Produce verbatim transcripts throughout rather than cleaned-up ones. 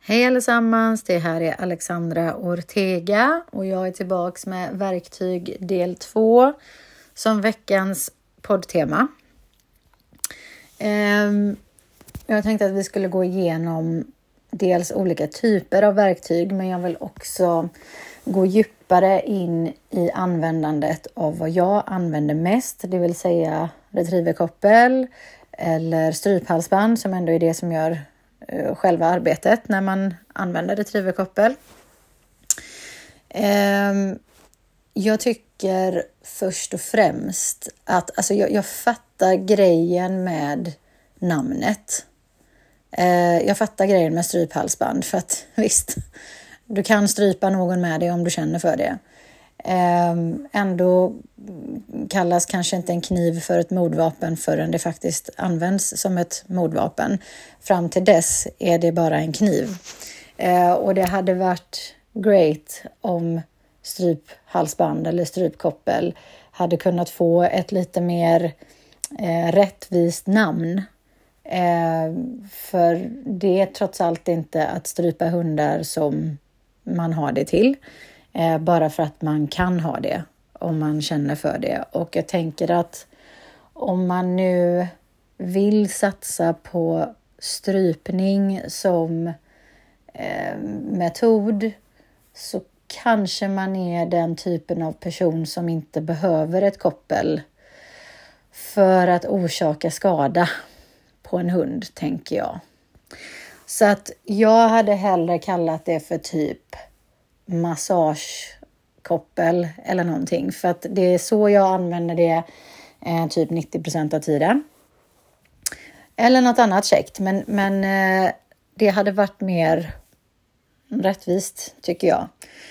Hej allesammans, det här är Alexandra Ortega och jag är tillbaks med verktyg del två som veckans poddtema. Jag tänkte att vi skulle gå igenom dels olika typer av verktyg, men jag vill också gå djupare in i användandet av vad jag använder mest, det vill säga retrieverkoppel eller stryphalsband som ändå är det som gör själva arbetet när man använder retrieverkoppel. Jag tycker först och främst att alltså jag, jag fattar grejen med namnet. Jag fattar grejen med stryphalsband för att visst, du kan strypa någon med det om du känner för det. Ändå kallas kanske inte en kniv för ett mordvapen förrän det faktiskt används som ett mordvapen. Fram till dess är det bara en kniv. Och det hade varit great om stryphalsband eller strypkoppel hade kunnat få ett lite mer eh, rättvist namn. Eh, för det är trots allt inte att strypa hundar som man har det till. Eh, bara för att man kan ha det om man känner för det. Och jag tänker att om man nu vill satsa på strypning som eh, metod, så kanske man är den typen av person som inte behöver ett koppel för att orsaka skada på en hund, tänker jag. Så att jag hade hellre kallat det för typ massagekoppel eller någonting. För att det är så jag använder det eh, typ nittio procent av tiden. Eller något annat käckt. Men, men eh, det hade varit mer rättvist, tycker jag.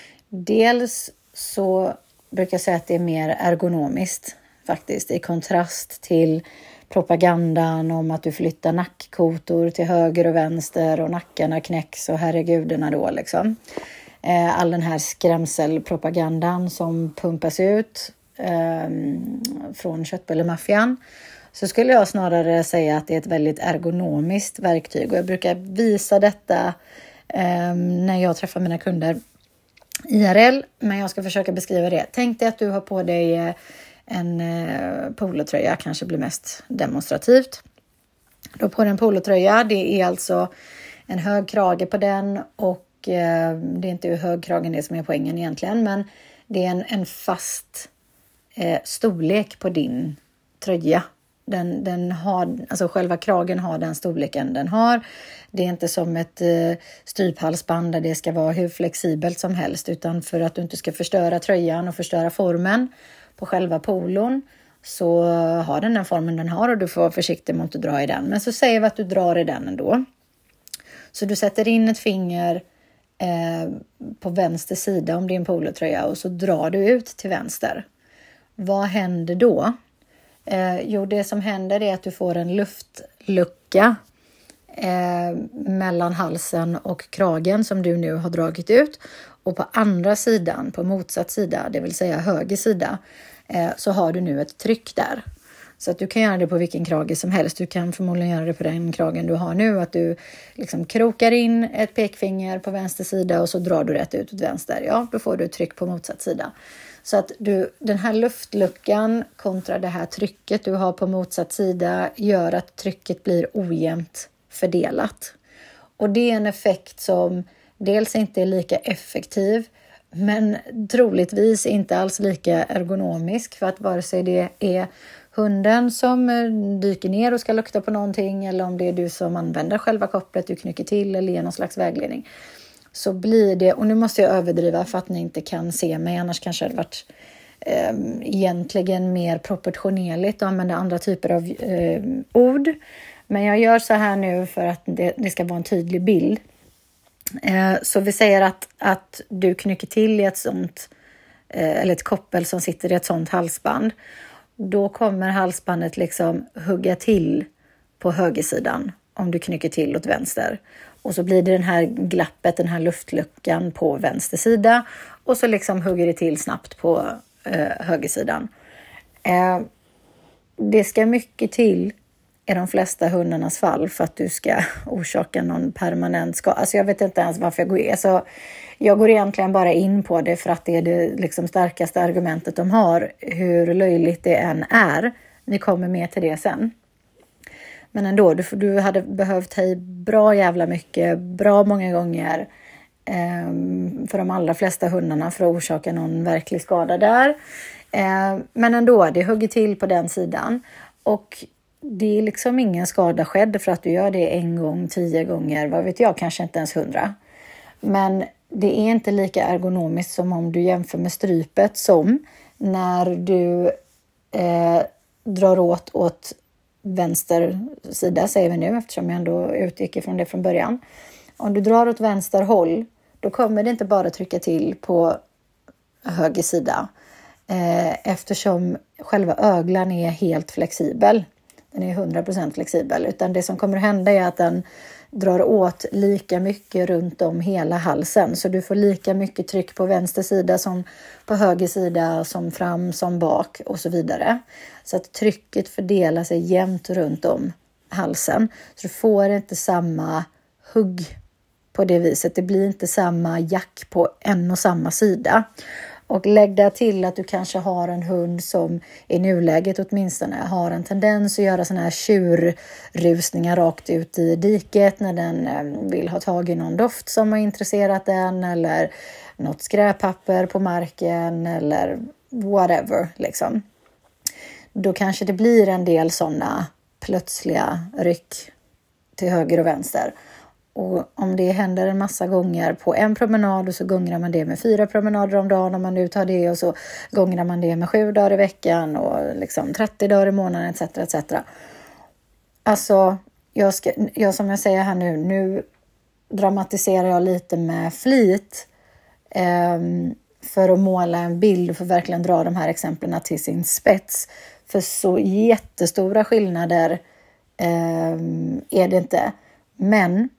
Dels så brukar jag säga att det är mer ergonomiskt faktiskt. I kontrast till propagandan om att du flyttar nackkotor till höger och vänster och nackarna knäcks och herregudarna då liksom. All den här skrämselpropagandan som pumpas ut eh, från köttbullemaffian, så skulle jag snarare säga att det är ett väldigt ergonomiskt verktyg. Och jag brukar visa detta eh, när jag träffar mina kunder I R L, men jag ska försöka beskriva det. Tänk dig att du har på dig en eh, polotröja, kanske blir mest demonstrativt. Då på en polotröja, det är alltså en hög krage på den och det är inte hur hög kragen är som är poängen egentligen, men det är en, en fast eh, storlek på din tröja. Den, den har, alltså själva kragen har den storleken den har. Det är inte som ett eh, stryphalsband där det ska vara hur flexibelt som helst, utan för att du inte ska förstöra tröjan och förstöra formen på själva polon, så har den den formen den har och du får vara försiktig mot att dra i den. Men så säger vi att du drar i den ändå. Så du sätter in ett finger Eh, på vänster sida om din polotröja och så drar du ut till vänster. Vad händer då? Eh, jo, det som händer är att du får en luftlucka eh, mellan halsen och kragen som du nu har dragit ut. Och på andra sidan, på motsatt sida, det vill säga höger sida, eh, så har du nu ett tryck där. Så att du kan göra det på vilken krage som helst. Du kan förmodligen göra det på den kragen du har nu. Att du liksom krokar in ett pekfinger på vänster sida och så drar du rätt ut åt vänster. Ja, då får du ett tryck på motsatt sida. Så att du, den här luftluckan kontra det här trycket du har på motsatt sida gör att trycket blir ojämnt fördelat. Och det är en effekt som dels inte är lika effektiv, men troligtvis inte alls lika ergonomisk, för att vare sig det är hunden som dyker ner och ska lukta på någonting, eller om det är du som använder själva kopplet, du knycker till eller ger någon slags vägledning, så blir det, och nu måste jag överdriva för att ni inte kan se mig, annars kanske det hade varit eh, egentligen mer proportionerligt att använda andra typer av eh, ord, men jag gör så här nu för att det, det ska vara en tydlig bild. Eh, så vi säger att, att du knycker till i ett sånt eh, eller ett koppel som sitter i ett sånt halsband. Då kommer halsbandet liksom hugga till på högersidan om du knycker till åt vänster. Och så blir det den här glappet, den här luftluckan på vänster sida. Och så liksom hugger det till snabbt på eh, högersidan. Eh, det ska mycket till är de flesta hundarnas fall för att du ska orsaka någon permanent skada. Alltså jag vet inte ens varför jag går in. Alltså jag går egentligen bara in på det för att det är det liksom starkaste argumentet de har. Hur löjligt det än är. Vi kommer med till det sen. Men ändå, du, du hade behövt ta i bra jävla mycket, bra många gånger eh, för de allra flesta hundarna för att orsaka någon verklig skada där. Eh, men ändå, det hugger till på den sidan. Och det är liksom ingen skada skedd för att du gör det en gång, tio gånger, vad vet jag, kanske inte ens hundra. Men det är inte lika ergonomiskt som om du jämför med strypet som när du eh, drar åt åt vänster sida, säger vi nu, eftersom jag ändå utgick ifrån det från början. Om du drar åt vänster håll, då kommer det inte bara trycka till på höger sida. Eh, eftersom själva öglan är helt flexibel. Den är hundra procent flexibel. Utan det som kommer att hända är att den drar åt lika mycket runt om hela halsen. Så du får lika mycket tryck på vänster sida som på höger sida, som fram, som bak och så vidare. Så att trycket fördelar sig jämnt runt om halsen. Så du får inte samma hugg på det viset. Det blir inte samma jack på en och samma sida. Och lägg där till att du kanske har en hund som i nuläget åtminstone har en tendens att göra såna här tjurrusningar rakt ut i diket när den vill ha tag i någon doft som har intresserat den, eller något skräppapper på marken eller whatever liksom. Då kanske det blir en del sådana plötsliga ryck till höger och vänster. Och om det händer en massa gånger på en promenad och så gångrar man det med fyra promenader om dagen om man nu tar det, och så gångrar man det med sju dagar i veckan och liksom trettio dagar i månaden et cetera et cetera. Alltså, jag, ska, jag som jag säger här nu, nu dramatiserar jag lite med flit eh, för att måla en bild och för verkligen dra de här exemplen till sin spets. För så jättestora skillnader eh, är det inte. Men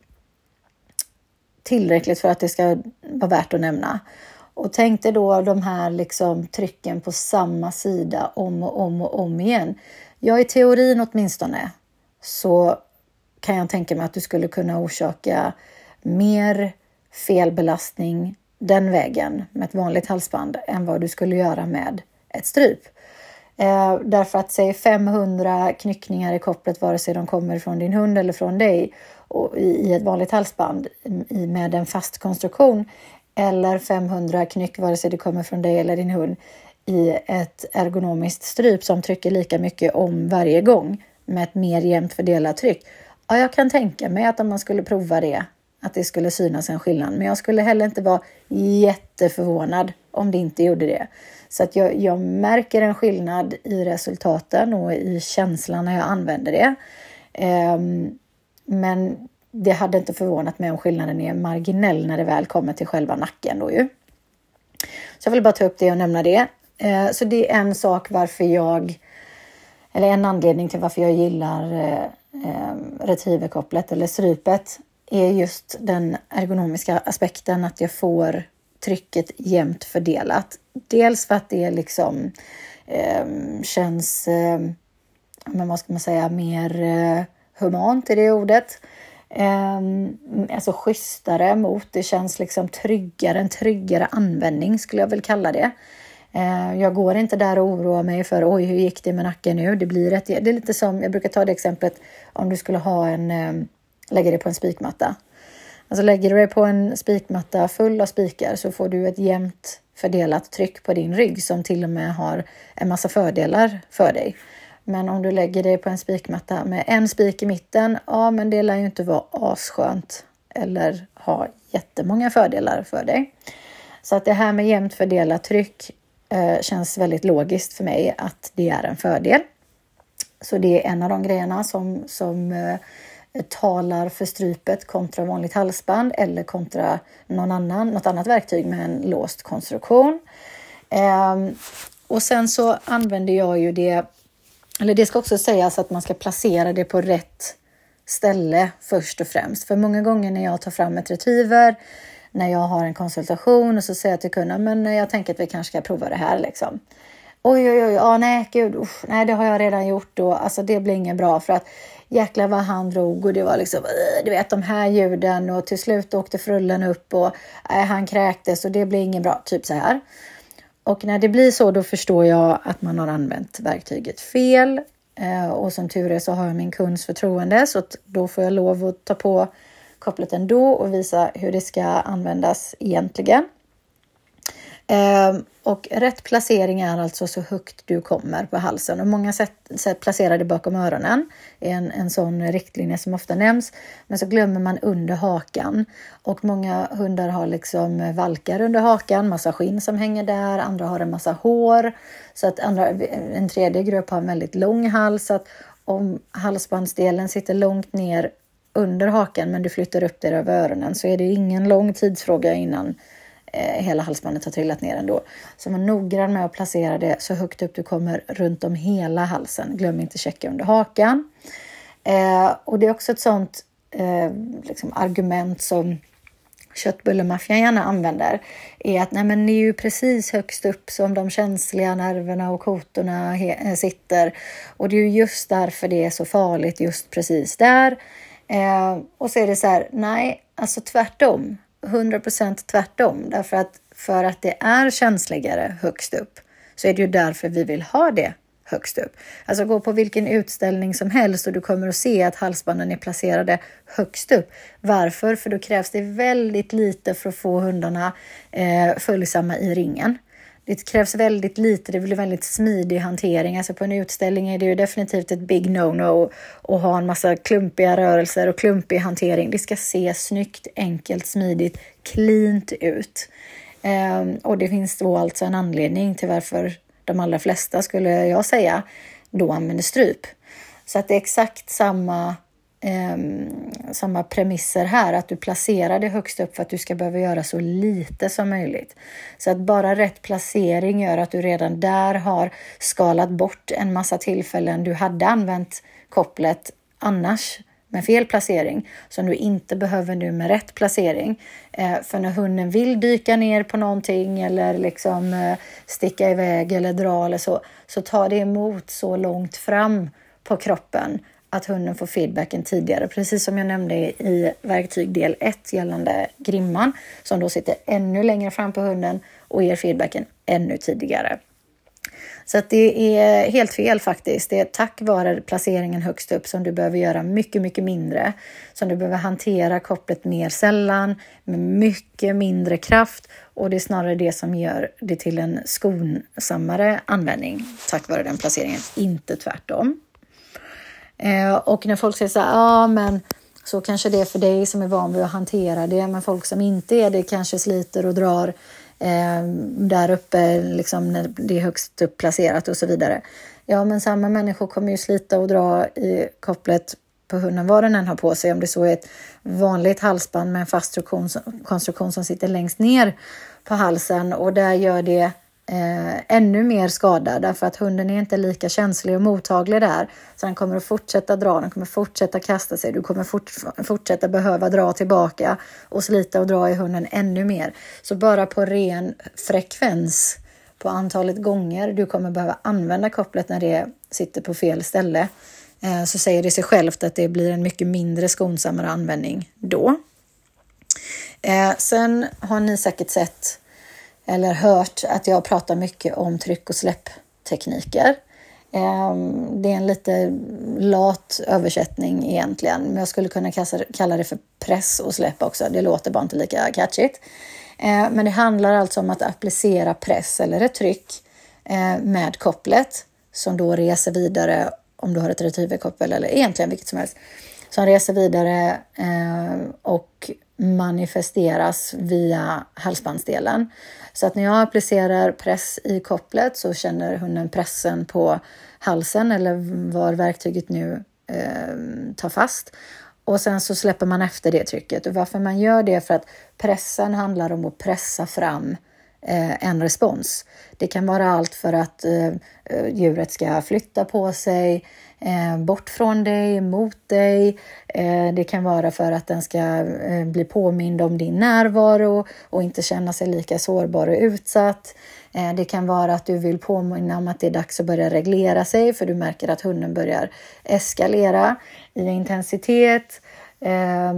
tillräckligt för att det ska vara värt att nämna. Och tänk dig då de här liksom trycken på samma sida om och om och om igen. Ja, i teorin åtminstone så kan jag tänka mig att du skulle kunna orsaka mer felbelastning den vägen med ett vanligt halsband än vad du skulle göra med ett stryp. Eh, därför att säg femhundra knyckningar i kopplet, vare sig de kommer från din hund eller från dig, och i, i ett vanligt halsband i, med en fast konstruktion, eller femhundra knyck vare sig det kommer från dig eller din hund i ett ergonomiskt stryp som trycker lika mycket om varje gång med ett mer jämnt fördelat tryck. Ja, jag kan tänka mig att om man skulle prova det, att det skulle synas en skillnad. Men jag skulle heller inte vara jätteförvånad om det inte gjorde det. Så att jag, jag märker en skillnad i resultaten och i känslan när jag använder det. Um, men det hade inte förvånat mig om skillnaden är marginell när det väl kommer till själva nacken då ju. Så jag vill bara ta upp det och nämna det. Uh, så det är en sak varför jag, eller en anledning till varför jag gillar uh, uh, retrieverkopplet eller strypet, är just den ergonomiska aspekten, att jag får trycket jämnt fördelat. Dels för att det liksom eh, känns, eh, men vad ska man säga, mer eh, humant i det ordet. Eh, alltså schysstare mot, det känns liksom tryggare, en tryggare användning skulle jag väl kalla det. Eh, jag går inte där och oroar mig för, oj hur gick det med nacken nu? Det blir ett, det är lite som, jag brukar ta det exemplet om du skulle ha en, eh, lägga det på en spikmatta. Alltså lägger du dig på en spikmatta full av spikar så får du ett jämnt fördelat tryck på din rygg som till och med har en massa fördelar för dig. Men om du lägger dig på en spikmatta med en spik i mitten, ja men det lär ju inte vara asskönt eller ha jättemånga fördelar för dig. Så att det här med jämnt fördelat tryck eh, känns väldigt logiskt för mig att det är en fördel. Så det är en av de grejerna som, som eh, talar för strypet kontra vanligt halsband eller kontra någon annan, något annat verktyg med en låst konstruktion. Ehm, och sen så använder jag ju det, eller det ska också sägas att man ska placera det på rätt ställe först och främst. För många gånger när jag tar fram ett retriever, när jag har en konsultation och så säger jag till kunden, men jag tänker att vi kanske ska prova det här liksom. Oj, oj, oj, ja, nej, gud, usch, nej, det har jag redan gjort då. Alltså det blir ingen bra för att jäklar vad han drog och det var liksom, du vet de här ljuden och till slut åkte frullen upp och äh, han kräktes och det blev ingen bra, typ så här. Och när det blir så då förstår jag att man har använt verktyget fel. Och som tur är så har jag min kunds förtroende så att då får jag lov att ta på kopplet ändå och visa hur det ska användas egentligen. Och rätt placering är alltså så högt du kommer på halsen och många sätt, sätt placerar det bakom öronen är en, en sån riktlinje som ofta nämns, men så glömmer man under hakan och många hundar har liksom valkar under hakan, massa skinn som hänger där, andra har en massa hår så att andra, en tredje grupp har en väldigt lång hals så att om halsbandsdelen sitter långt ner under hakan men du flyttar upp det över öronen så är det ingen lång tidsfråga innan hela halsbandet har trillat ner ändå. Så man är noggrann med att placera det så högt upp du kommer runt om hela halsen. Glöm inte checka under hakan. Eh, och det är också ett sånt eh, liksom argument som köttbullemaffian gärna använder. Är att nej, men det är ju precis högst upp som de känsliga nerverna och kotorna he- sitter. Och det är ju just därför det är så farligt just precis där. Eh, och så är det så här, nej, alltså tvärtom. hundra procent tvärtom. Därför att för att det är känsligare högst upp så är det ju därför vi vill ha det högst upp. Alltså gå på vilken utställning som helst och du kommer att se att halsbanden är placerade högst upp. Varför? För då krävs det väldigt lite för att få hundarna eh, följsamma i ringen. Det krävs väldigt lite, det blir väldigt smidig hantering. Alltså på en utställning är det ju definitivt ett big no-no att ha en massa klumpiga rörelser och klumpig hantering. Det ska se snyggt, enkelt, smidigt, cleant ut. Ehm, och det finns då alltså en anledning till varför de allra flesta, skulle jag säga, då använder stryp. Så att det är exakt samma... Um, samma premisser här, att du placerar det högst upp för att du ska behöva göra så lite som möjligt. Så att bara rätt placering gör att du redan där har skalat bort en massa tillfällen du hade använt kopplet annars med fel placering som du inte behöver nu med rätt placering. Eh, för när hunden vill dyka ner på någonting eller liksom eh, sticka iväg eller dra eller så, så tar det emot så långt fram på kroppen att hunden får feedbacken tidigare. Precis som jag nämnde i verktyg del ett gällande grimman. Som då sitter ännu längre fram på hunden och ger feedbacken ännu tidigare. Så att det är helt fel faktiskt. Det är tack vare placeringen högst upp som du behöver göra mycket, mycket mindre. Som du behöver hantera kopplet mer sällan med mycket mindre kraft. Och det är snarare det som gör det till en skonsammare användning. Tack vare den placeringen, inte tvärtom. Eh, och när folk säger så här, ja ah, men så kanske det är för dig som är van vid att hantera det. Men folk som inte är det kanske sliter och drar eh, där uppe liksom när det är högst upp placerat och så vidare. Ja, men samma människor kommer ju slita och dra i kopplet på hunden vad den än har på sig. Om det så är ett vanligt halsband med en fast konstruktion som sitter längst ner på halsen. Och där gör det Eh, ännu mer skada därför att hunden är inte lika känslig och mottaglig där, så den kommer att fortsätta dra, den kommer fortsätta kasta sig, du kommer fort, fortsätta behöva dra tillbaka och slita och dra i hunden ännu mer. Så bara på ren frekvens på antalet gånger du kommer behöva använda kopplet när det sitter på fel ställe, eh, så säger det sig självt att det blir en mycket mindre skonsammare användning då. Eh, sen har ni säkert sett eller hört att jag pratar mycket om tryck- och släpptekniker. Det är en lite lat översättning egentligen. Men jag skulle kunna kalla det för press och släpp också. Det låter bara inte lika catchigt. Men det handlar alltså om att applicera press eller ett tryck med kopplet. Som då reser vidare om du har ett retrieverkoppel eller egentligen vilket som helst. Som reser vidare och manifesteras via halsbandsdelen. Så att när jag applicerar press i kopplet så känner hunden pressen på halsen eller var verktyget nu eh, tar fast. Och sen så släpper man efter det trycket. Och varför man gör det är för att pressen handlar om att pressa fram eh, en respons. Det kan vara allt för att eh, djuret ska flytta på sig, eh, bort från dig, mot dig. Eh, det kan vara för att den ska eh, bli påmind om din närvaro och inte känna sig lika sårbar och utsatt. Eh, det kan vara att du vill påminna om att det är dags att börja reglera sig, för du märker att hunden börjar eskalera i intensitet. Eh,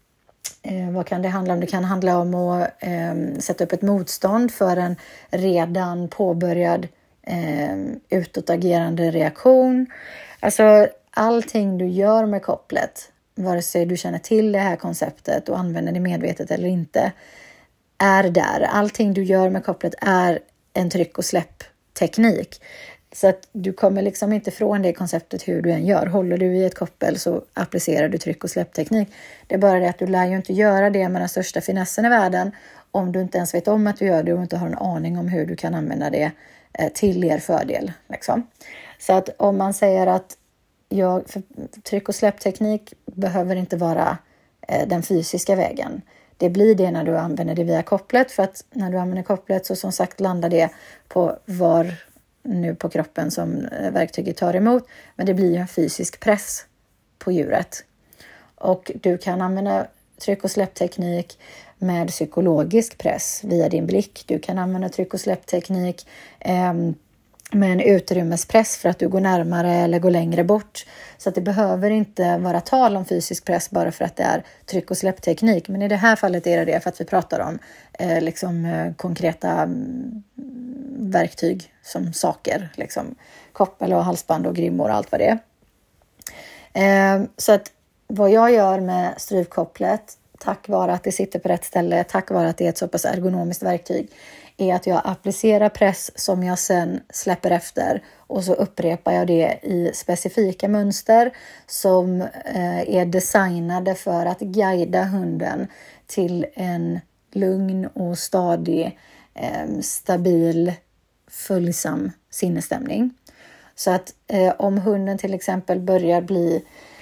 Eh, vad kan det handla om? Det kan handla om att eh, sätta upp ett motstånd för en redan påbörjad eh, utåtagerande reaktion. Alltså allting du gör med kopplet, vare sig du känner till det här konceptet och använder det medvetet eller inte, är där. Allting du gör med kopplet är en tryck- och släppteknik. Så att du kommer liksom inte från det konceptet hur du än gör. Håller du i ett koppel så applicerar du tryck- och släppteknik. Det är bara det att du lär ju inte göra det med den största finessen i världen om du inte ens vet om att du gör det och inte har en aning om hur du kan använda det till er fördel. Liksom. Så att om man säger att jag, för tryck- och släppteknik behöver inte vara den fysiska vägen. Det blir det när du använder det via kopplet, för att när du använder kopplet så som sagt landar det på var nu på kroppen som verktyget tar emot, men det blir ju en fysisk press på djuret. Och du kan använda tryck- och släppteknik med psykologisk press via din blick. Du kan använda tryck- och släppteknik eh, med en utrymmespress för att du går närmare eller går längre bort. Så att det behöver inte vara tal om fysisk press bara för att det är tryck- och släppteknik. Men i det här fallet är det det för att vi pratar om eh, liksom, eh, konkreta mm, verktyg som saker. Liksom, koppel och halsband och grimmor och allt vad det är. Eh, så att vad jag gör med strypkopplet, tack vare att det sitter på rätt ställe, tack vare att det är ett så pass ergonomiskt verktyg, är att jag applicerar press som jag sen släpper efter och så upprepar jag det i specifika mönster som eh, är designade för att guida hunden till en lugn och stadig, eh, stabil, följsam sinnesstämning. Så att eh, om hunden till exempel börjar bli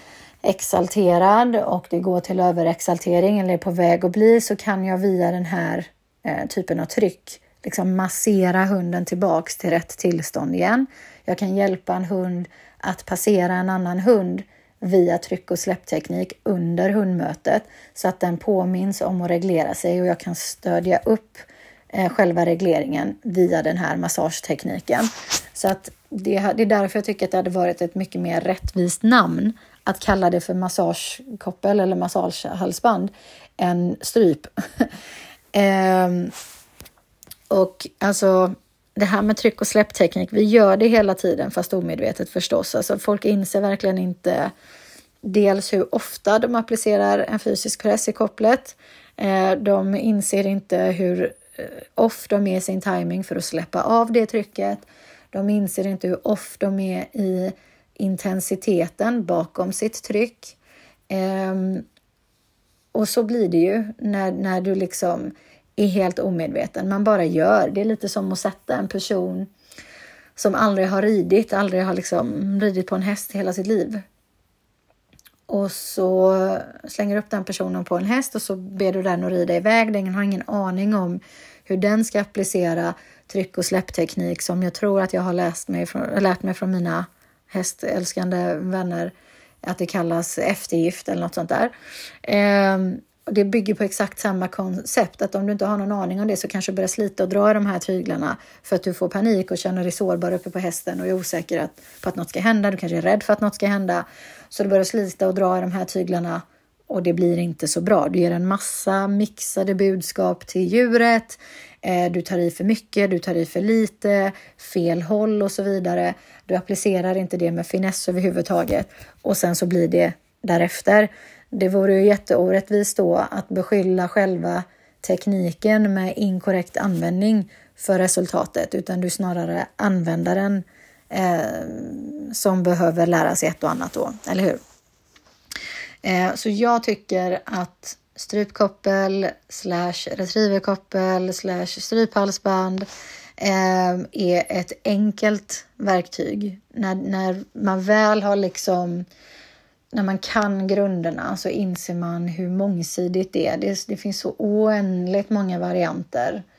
exalterad och det går till överexaltering eller är på väg att bli, så kan jag via den här eh, typen av tryck liksom massera hunden tillbaks till rätt tillstånd igen. Jag kan hjälpa en hund att passera en annan hund via tryck- och släppteknik under hundmötet så att den påminns om att reglera sig, och jag kan stödja upp eh, själva regleringen via den här massagetekniken. Så att det, det är därför jag tycker att det hade varit ett mycket mer rättvist namn att kalla det för massagekoppel eller massagehalsband än stryp. ehm, och alltså det här med tryck- och släppteknik, vi gör det hela tiden fast omedvetet förstås. Alltså folk inser verkligen inte dels hur ofta de applicerar en fysisk press i kopplet. Eh, de inser inte hur off de är i sin timing för att släppa av det trycket. De inser inte hur off de är i intensiteten bakom sitt tryck. Um, och så blir det ju när, när du liksom är helt omedveten. Man bara gör. Det är lite som att sätta en person som aldrig har ridit, aldrig har liksom ridit på en häst hela sitt liv. Och så slänger upp den personen på en häst och så ber du den att rida iväg. Den har ingen aning om hur den ska applicera tryck- och släppteknik som jag tror att jag har läst mig från, lärt mig från mina hästälskande vänner, att det kallas eftergift eller något sånt där. Eh, och det bygger på exakt samma koncept, att om du inte har någon aning om det så kanske du börjar slita och dra i de här tyglarna för att du får panik och känner dig sårbar uppe på hästen och är osäker att, på att något ska hända. Du kanske är rädd för att något ska hända, så du börjar slita och dra i de här tyglarna och det blir inte så bra. Du ger en massa mixade budskap till djuret. Du tar i för mycket, du tar i för lite, fel håll och så vidare. Du applicerar inte det med finess överhuvudtaget. Och sen så blir det därefter. Det vore ju jätteorättvist då att beskylla själva tekniken med inkorrekt användning för resultatet. Utan du snarare användaren eh, som behöver lära sig ett och annat då, eller hur? Eh, så jag tycker att strypkoppel slash retrieverkoppel slash stryphalsband eh, är ett enkelt verktyg. När, när man väl har liksom, när man kan grunderna så inser man hur mångsidigt det är. Det, det finns så oändligt många varianter.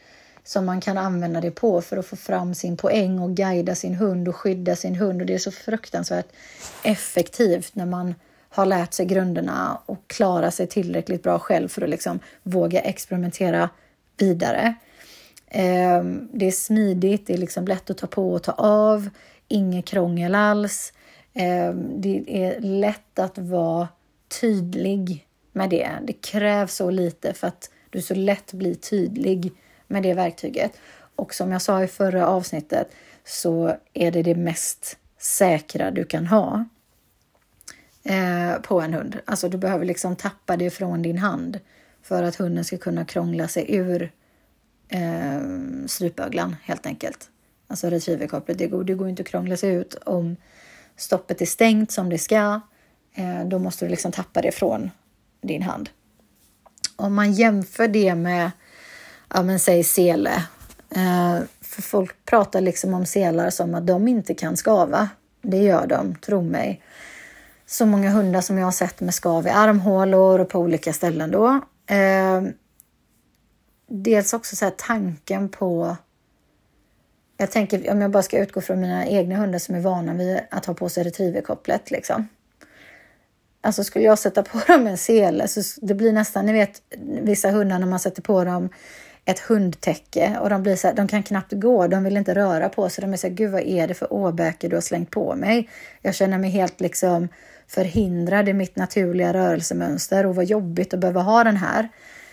som man kan använda det på för att få fram sin poäng och guida sin hund och skydda sin hund. Och det är så fruktansvärt effektivt när man har lärt sig grunderna och klarar sig tillräckligt bra själv för att liksom våga experimentera vidare. Eh, det är smidigt, det är liksom lätt att ta på och ta av, inget krångel alls. Eh, det är lätt att vara tydlig med det. Det krävs så lite för att du så lätt blir tydlig med det verktyget. Och som jag sa i förra avsnittet så är det det mest säkra du kan ha eh, på en hund. Alltså du behöver liksom tappa det från din hand för att hunden ska kunna krångla sig ur eh, strypöglan helt enkelt. Alltså retrieverkopplet, det går, det går inte att krångla sig ut om stoppet är stängt som det ska. Eh, då måste du liksom tappa det från din hand. Om man jämför det med, ja men säg sele. Eh, för folk pratar liksom om selar som att de inte kan skava. Det gör de, tro mig. Så många hundar som jag har sett med skav i armhålor och på olika ställen då. Eh, dels också så här tanken på, jag tänker om jag bara ska utgå från mina egna hundar som är vana vid att ha på sig retrieverkopplet liksom. Alltså skulle jag sätta på dem en sele så det blir nästan, ni vet vissa hundar när man sätter på dem ett hundtäcke och de blir så här, de kan knappt gå, de vill inte röra på sig, de är så här, gud vad är det för åbäke du har slängt på mig? Jag känner mig helt liksom förhindrad i mitt naturliga rörelsemönster och vad jobbigt att behöva ha den här.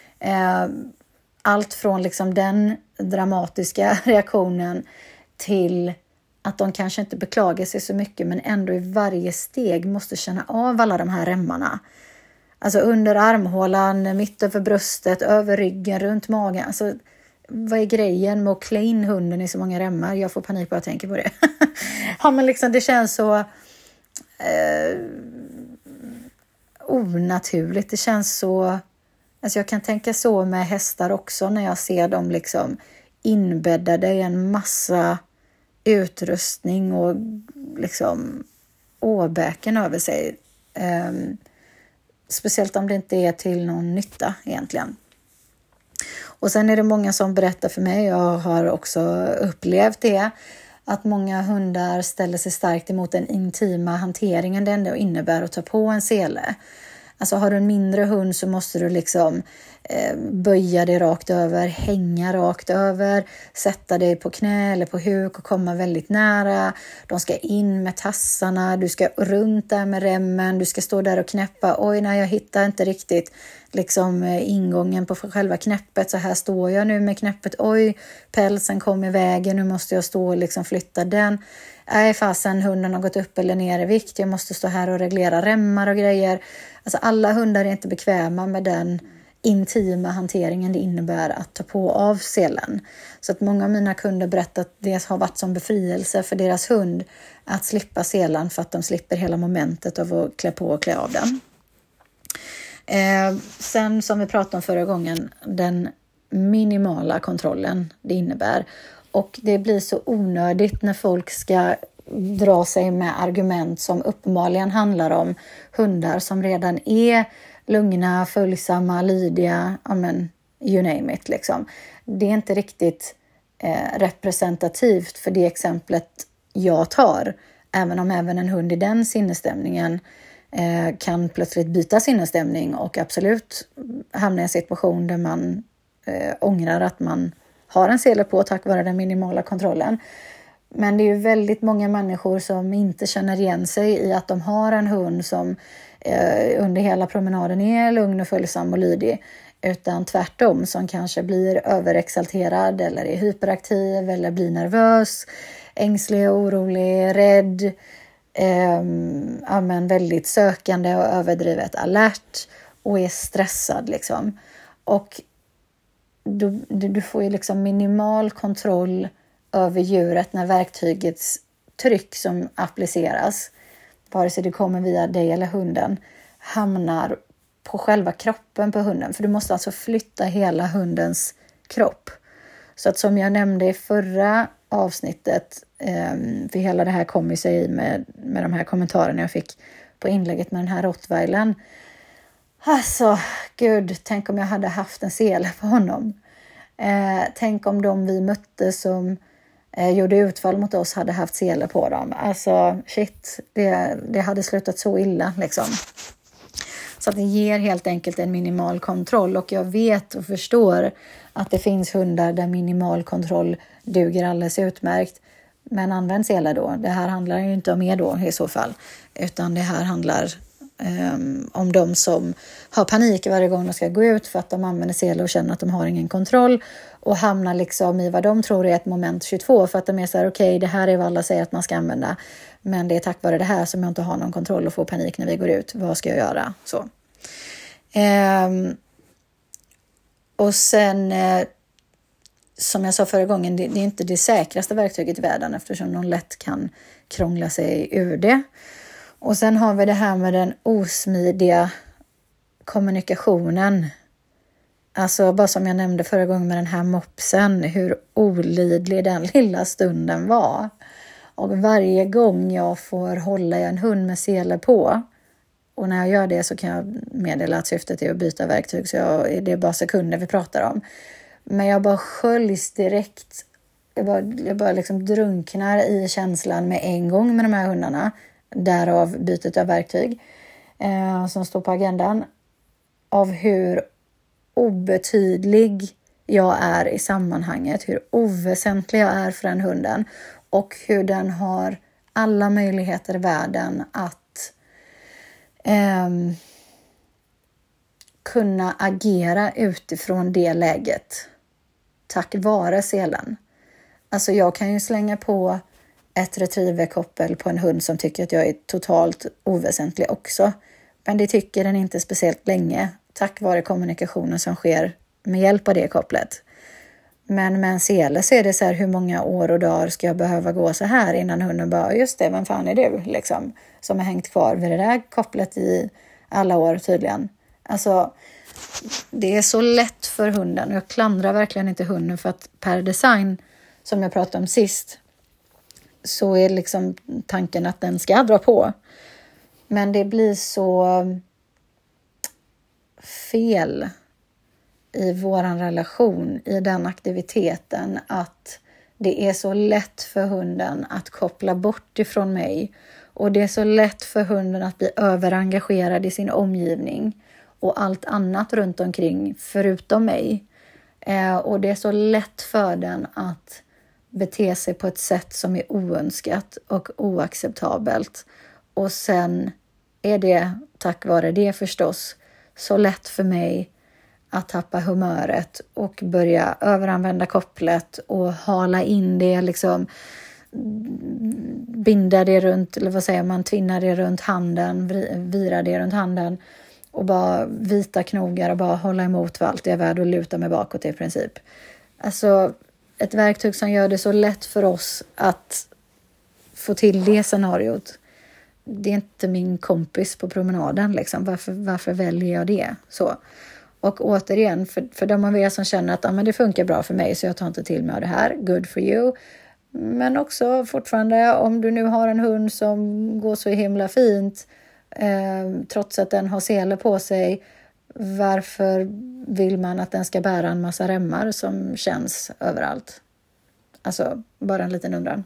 Allt från liksom den dramatiska reaktionen till att de kanske inte beklagar sig så mycket men ändå i varje steg måste känna av alla de här remmarna. Alltså under armhålan, mitt över bröstet, över ryggen, runt magen. Alltså vad är grejen med att klä in hunden i så många remmar? Jag får panik bara jag tänker på det. Ja men liksom det känns så eh, onaturligt. Det känns så, alltså jag kan tänka så med hästar också när jag ser dem liksom inbäddade i en massa utrustning och liksom åbäken över sig. Um, speciellt om det inte är till någon nytta egentligen. Och sen är det många som berättar för mig, jag har också upplevt det, att många hundar ställer sig starkt emot den intima hanteringen det ändå innebär att ta på en sele. Alltså har du en mindre hund så måste du liksom eh, böja dig rakt över, hänga rakt över, sätta dig på knä eller på huk och komma väldigt nära. De ska in med tassarna, du ska runt där med remmen, du ska stå där och knäppa. Oj, nej jag hittar inte riktigt liksom ingången på själva knäppet, så här står jag nu med knäppet. Oj, pälsen kom i vägen, nu måste jag stå och liksom flytta den. Nej, fasen hunden har gått upp eller ner i vikt, jag måste stå här och reglera remmar och grejer. Alltså alla hundar är inte bekväma med den intima hanteringen det innebär att ta på av selen. Så att många av mina kunder berättar att det har varit som befrielse för deras hund att slippa selen för att de slipper hela momentet av att klä på och klä av den. Eh, sen som vi pratade om förra gången, den minimala kontrollen det innebär. Och det blir så onödigt när folk ska dra sig med argument som uppenbarligen handlar om hundar som redan är lugna, följsamma, lydiga, amen, you name it liksom. Det är inte riktigt eh, representativt för det exemplet jag tar. Även om även en hund i den sinnesstämningen eh, kan plötsligt byta sinnesstämning och absolut hamna i en situation där man eh, ångrar att man har en sele på tack vare den minimala kontrollen. Men det är ju väldigt många människor som inte känner igen sig i att de har en hund som eh, under hela promenaden är lugn och följsam och lydig. Utan tvärtom, som kanske blir överexalterad eller är hyperaktiv eller blir nervös, ängslig, orolig, rädd. Eh, ja, men väldigt sökande och överdrivet alert och är stressad liksom. Och du, du får ju liksom minimal kontroll över djuret när verktygets tryck som appliceras, vare sig det kommer via dig eller hunden, hamnar på själva kroppen på hunden. För du måste alltså flytta hela hundens kropp. Så att som jag nämnde i förra avsnittet, för hela det här kom ju sig med, med de här kommentarerna jag fick på inlägget med den här rottweilern. Alltså, gud, tänk om jag hade haft en sele på honom. Eh, tänk om de vi mötte som eh, gjorde utfall mot oss hade haft sele på dem. Alltså shit, det, det hade slutat så illa liksom. Så att det ger helt enkelt en minimal kontroll. Och jag vet och förstår att det finns hundar där minimal kontroll duger alldeles utmärkt. Men använd sele då. Det här handlar ju inte om er då i så fall. Utan det här handlar um, om de som har panik varje gång de ska gå ut. För att de använder sele och känner att de har ingen kontroll. Och hamnar liksom i vad de tror är ett moment tjugotvå. För att de är så här, okej okay, det här är vad alla säger att man ska använda. Men det är tack vare det här som jag inte har någon kontroll och får panik när vi går ut. Vad ska jag göra? Så. Um, och sen... Uh, Som jag sa förra gången, det, det är inte det säkraste verktyget i världen eftersom de lätt kan krångla sig ur det. Och sen har vi det här med den osmidiga kommunikationen. Alltså bara som jag nämnde förra gången med den här mopsen, hur olidlig den lilla stunden var. Och varje gång jag får hålla en hund med sele på, och när jag gör det så kan jag meddela att syftet är att byta verktyg, så jag, det är bara sekunder vi pratar om. Men jag bara sköljs direkt. Jag bara, jag bara liksom drunknar i känslan med en gång med de här hundarna. Därav bytet av verktyg eh, som står på agendan. Av hur obetydlig jag är i sammanhanget. Hur oväsentlig jag är för den hunden. Och hur den har alla möjligheter i världen att eh, kunna agera utifrån det läget. Tack vare selen. Alltså jag kan ju slänga på ett retrieverkoppel på en hund som tycker att jag är totalt oväsentlig också. Men det tycker den inte speciellt länge. Tack vare kommunikationen som sker med hjälp av det kopplet. Men med en sele så är det så här, hur många år och dagar ska jag behöva gå så här innan hunden bara, just det, vem fan är du? Liksom, som har hängt kvar vid det där kopplet i alla år tydligen. Alltså, det är så lätt för hunden. Och jag klandrar verkligen inte hunden för att per design, som jag pratade om sist, så är liksom tanken att den ska dra på. Men det blir så fel i våran relation, i den aktiviteten, att det är så lätt för hunden att koppla bort ifrån mig. Och det är så lätt för hunden att bli överengagerad i sin omgivning och allt annat runt omkring förutom mig. Eh, och det är så lätt för den att bete sig på ett sätt som är oönskat och oacceptabelt. Och sen är det, tack vare det förstås, så lätt för mig att tappa humöret och börja överanvända kopplet och hala in det, liksom binda det runt, eller vad säger man, tvinna det runt handen, vira det runt handen och bara vita knogar och bara hålla emot för allt det är värd och luta mig bakåt i princip. Alltså ett verktyg som gör det så lätt för oss att få till det scenariot. Det är inte min kompis på promenaden liksom. Varför, varför väljer jag det? Så. Och återigen, för, för de av er som känner att ah, men det funkar bra för mig så jag tar inte till mig av det här. Good for you. Men också fortfarande, om du nu har en hund som går så himla fint eh, trots att den har sele på sig, varför vill man att den ska bära en massa remmar som känns överallt? Alltså, bara en liten undran.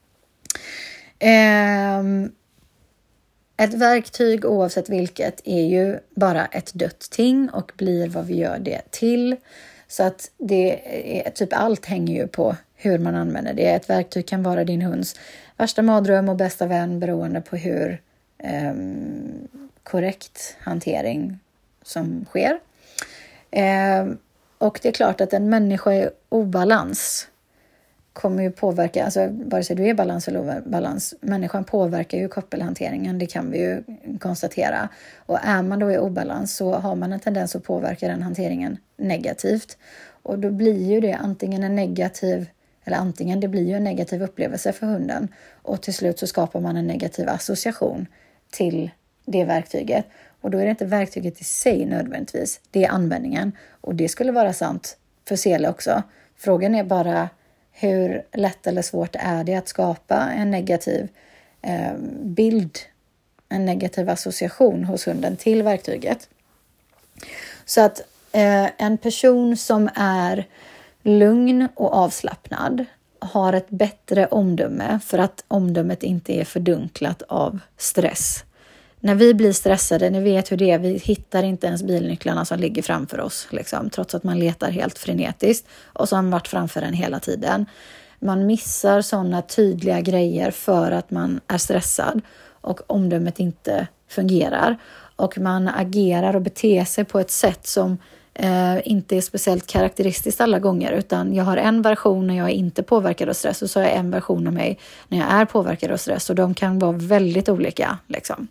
Eh, ett verktyg, oavsett vilket, är ju bara ett dött ting och blir vad vi gör det till. Så att det är, typ allt hänger ju på hur man använder det. Ett verktyg kan vara din hunds värsta mardröm och bästa vän beroende på hur eh, korrekt hantering som sker. Eh, och det är klart att en människa i obalans kommer ju påverka, alltså vare sig du är balans eller obalans, människan påverkar ju koppelhanteringen, det kan vi ju konstatera. Och är man då i obalans så har man en tendens att påverka den hanteringen negativt. Och då blir ju det antingen en negativ, eller antingen det blir ju en negativ upplevelse för hunden. Och till slut så skapar man en negativ association till det verktyget. Och då är det inte verktyget i sig nödvändigtvis, det är användningen. Och det skulle vara sant för sele också. Frågan är bara hur lätt eller svårt är det att skapa en negativ eh, bild, en negativ association hos hunden till verktyget. Så att eh, en person som är lugn och avslappnad har ett bättre omdöme för att omdömet inte är fördunklat av stress. När vi blir stressade, ni vet hur det är, vi hittar inte ens bilnycklarna som ligger framför oss. Liksom, trots att man letar helt frenetiskt och så har man varit framför en hela tiden. Man missar sådana tydliga grejer för att man är stressad och omdömet inte fungerar. Och man agerar och beter sig på ett sätt som eh, inte är speciellt karaktäristiskt alla gånger. Utan jag har en version när jag är inte påverkad av stress och så har jag en version av mig när jag är påverkad av stress. Och de kan vara väldigt olika. Liksom.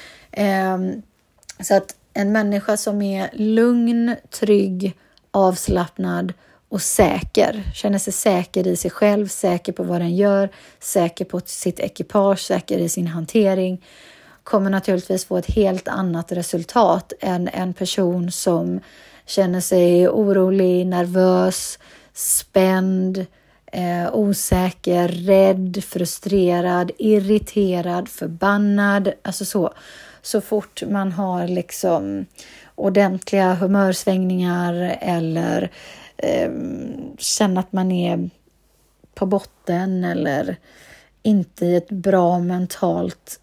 Eh, så att en människa som är lugn, trygg, avslappnad och säker, känner sig säker i sig själv, säker på vad den gör, säker på sitt ekipage, säker i sin hantering, kommer naturligtvis få ett helt annat resultat än en person som känner sig orolig, nervös, spänd, eh, osäker, rädd, frustrerad, irriterad, förbannad. Alltså så, så fort man har liksom ordentliga humörsvängningar eller eh, känner att man är på botten eller inte i ett bra mentalt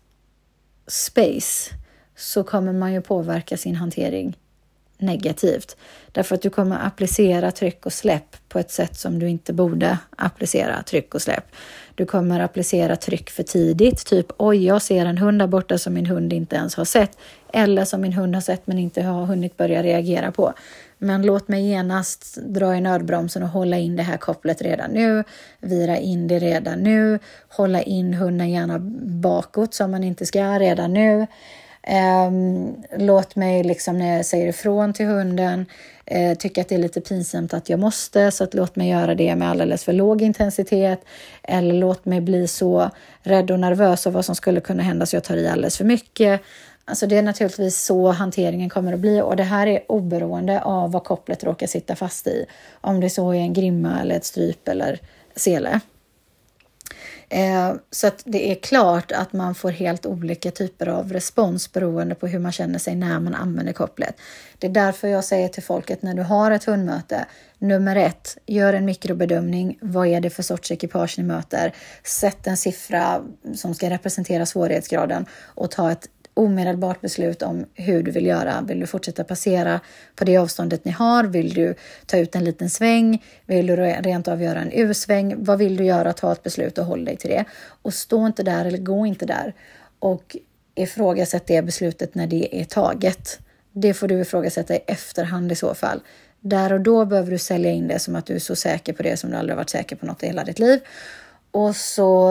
space, så kommer man ju påverka sin hantering negativt. Därför att du kommer applicera tryck och släpp på ett sätt som du inte borde applicera tryck och släpp. Du kommer applicera tryck för tidigt. Typ, oj, jag ser en hund där borta som min hund inte ens har sett. Eller som min hund har sett men inte har hunnit börja reagera på. Men låt mig genast dra i nödbromsen och hålla in det här kopplet redan nu. Vira in det redan nu. Hålla in hunden gärna bakåt som man inte ska redan nu. Um, låt mig liksom när jag säger ifrån till hunden uh, tycka att det är lite pinsamt att jag måste, så att låt mig göra det med alldeles för låg intensitet, eller låt mig bli så rädd och nervös av vad som skulle kunna hända så jag tar i alldeles för mycket. Alltså det är naturligtvis så hanteringen kommer att bli, och det här är oberoende av vad kopplet råkar sitta fast i, om det så är en grimma eller ett stryp eller sele. Eh, så att det är klart att man får helt olika typer av respons beroende på hur man känner sig när man använder kopplet. Det är därför jag säger till folket, när du har ett hundmöte, nummer ett, gör en mikrobedömning. Vad är det för sorts ekipage ni möter? Sätt en siffra som ska representera svårighetsgraden och ta ett omedelbart beslut om hur du vill göra. Vill du fortsätta passera på det avståndet ni har? Vill du ta ut en liten sväng? Vill du rent av göra en U-sväng? Vad vill du göra? Ta ett beslut och håll dig till det. Och stå inte där eller gå inte där. Och ifrågasätt det beslutet när det är taget. Det får du ifrågasätta i efterhand i så fall. Där och då behöver du sälja in det som att du är så säker på det som du aldrig varit säker på något i hela ditt liv. Och så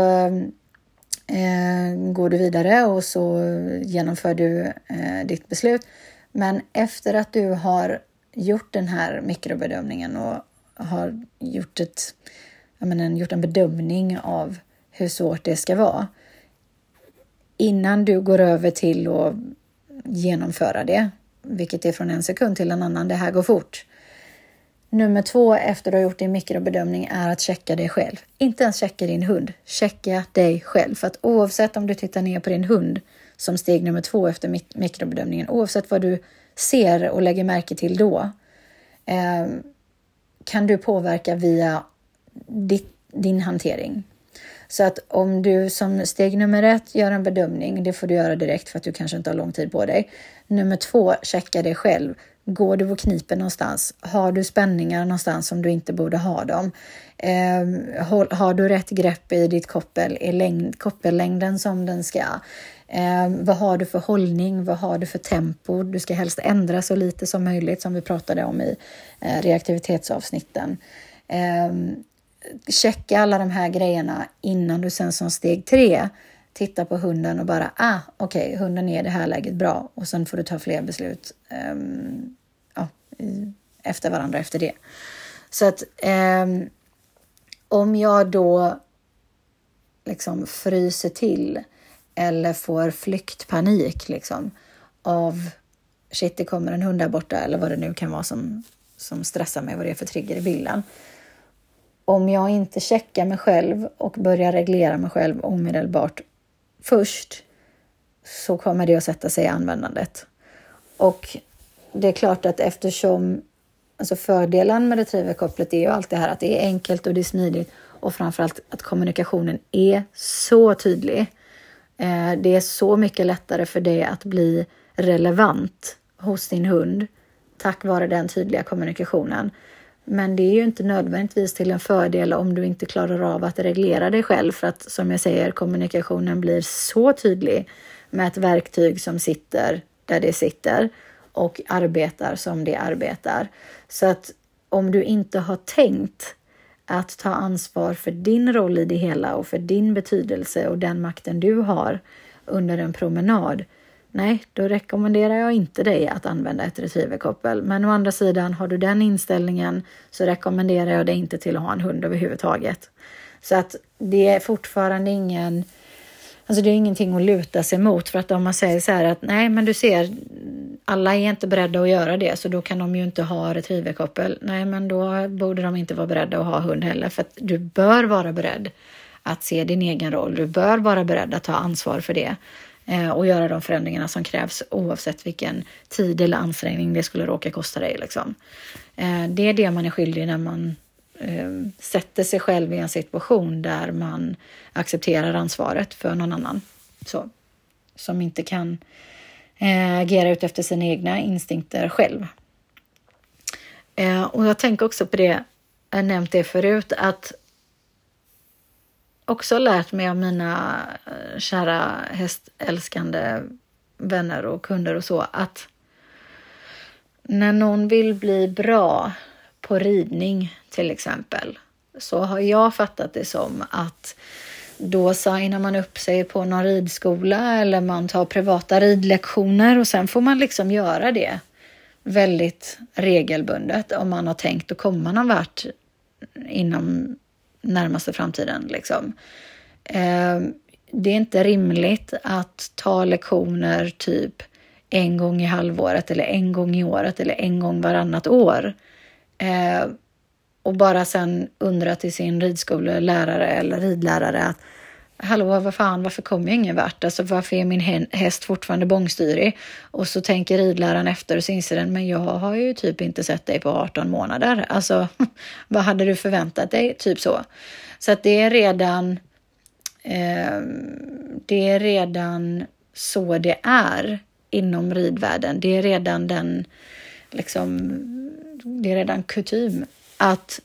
Eh, går du vidare och så genomför du eh, ditt beslut. Men efter att du har gjort den här mikrobedömningen och har gjort, ett, jag menar, gjort en bedömning av hur svårt det ska vara, innan du går över till att genomföra det, vilket är från en sekund till en annan, det här går fort. Nummer två efter du har gjort din mikrobedömning är att checka dig själv. Inte ens checka din hund. Checka dig själv. För att oavsett om du tittar ner på din hund som steg nummer två efter mik- mikrobedömningen. Oavsett vad du ser och lägger märke till då. Eh, kan du påverka via ditt, din hantering. Så att om du som steg nummer ett gör en bedömning. Det får du göra direkt för att du kanske inte har lång tid på dig. Nummer två, checka dig själv. Går du och kniper någonstans? Har du spänningar någonstans som du inte borde ha dem? Eh, har du rätt grepp i ditt koppel? Är längd, koppellängden som den ska? Eh, vad har du för hållning? Vad har du för tempo? Du ska helst ändra så lite som möjligt, som vi pratade om i eh, reaktivitetsavsnitten. Eh, checka alla de här grejerna innan du sen som steg tre titta på hunden och bara, ah, okej, okay, hunden är i det här läget bra. Och sen får du ta fler beslut um, ja, efter varandra efter det. Så att um, om jag då liksom fryser till eller får flyktpanik liksom, av shit, det kommer en hund där borta eller vad det nu kan vara som, som stressar mig, vad det är för trigger i bilden. Om jag inte checkar mig själv och börjar reglera mig själv omedelbart först, så kommer det att sätta sig i användandet. Och det är klart att eftersom alltså fördelen med retrieverkopplet är ju allt det här att det är enkelt och det är smidigt och framförallt att kommunikationen är så tydlig. Det är så mycket lättare för dig att bli relevant hos din hund tack vare den tydliga kommunikationen. Men det är ju inte nödvändigtvis till en fördel om du inte klarar av att reglera dig själv, för att som jag säger, kommunikationen blir så tydlig med ett verktyg som sitter där det sitter och arbetar som det arbetar. Så att om du inte har tänkt att ta ansvar för din roll i det hela och för din betydelse och den makten du har under en promenad, nej, då rekommenderar jag inte dig att använda ett retrieverkoppel. Men å andra sidan, har du den inställningen så rekommenderar jag dig inte till att ha en hund överhuvudtaget. Så att det är fortfarande ingen, alltså det är ingenting att luta sig mot, för att om man säger så här att nej, men du ser, alla är inte beredda att göra det, så då kan de ju inte ha retrieverkoppel. Nej, men då borde de inte vara beredda att ha hund heller, för att du bör vara beredd att se din egen roll. Du bör vara beredd att ta ansvar för det eh, och göra de förändringarna som krävs oavsett vilken tid eller ansträngning det skulle råka kosta dig. Liksom. Eh, det är det man är skyldig när man eh, sätter sig själv i en situation där man accepterar ansvaret för någon annan. Så, som inte kan eh, agera ut efter sina egna instinkter själv. Eh, och jag tänker också på det, jag nämnt det förut, att också lärt mig av mina kära hästälskande vänner och kunder och så, att när någon vill bli bra på ridning till exempel, så har jag fattat det som att då signar man upp sig på någon ridskola eller man tar privata ridlektioner och sen får man liksom göra det väldigt regelbundet om man har tänkt att komma någon vart inom närmaste framtiden. Liksom. Eh, det är inte rimligt att ta lektioner typ en gång i halvåret eller en gång i året eller en gång varannat år. Eh, och bara sen undra till sin ridskolelärare eller ridlärare att hallå, vad fan, varför kommer jag ingen vart? Alltså varför är min häst fortfarande bångstyrig? Och så tänker ridläraren efter och så inser den, men jag har ju typ inte sett dig på arton månader. Alltså, vad hade du förväntat dig? Typ så. Så att det är redan eh, det är redan så det är inom ridvärlden. Det är redan den liksom, det är redan kutym att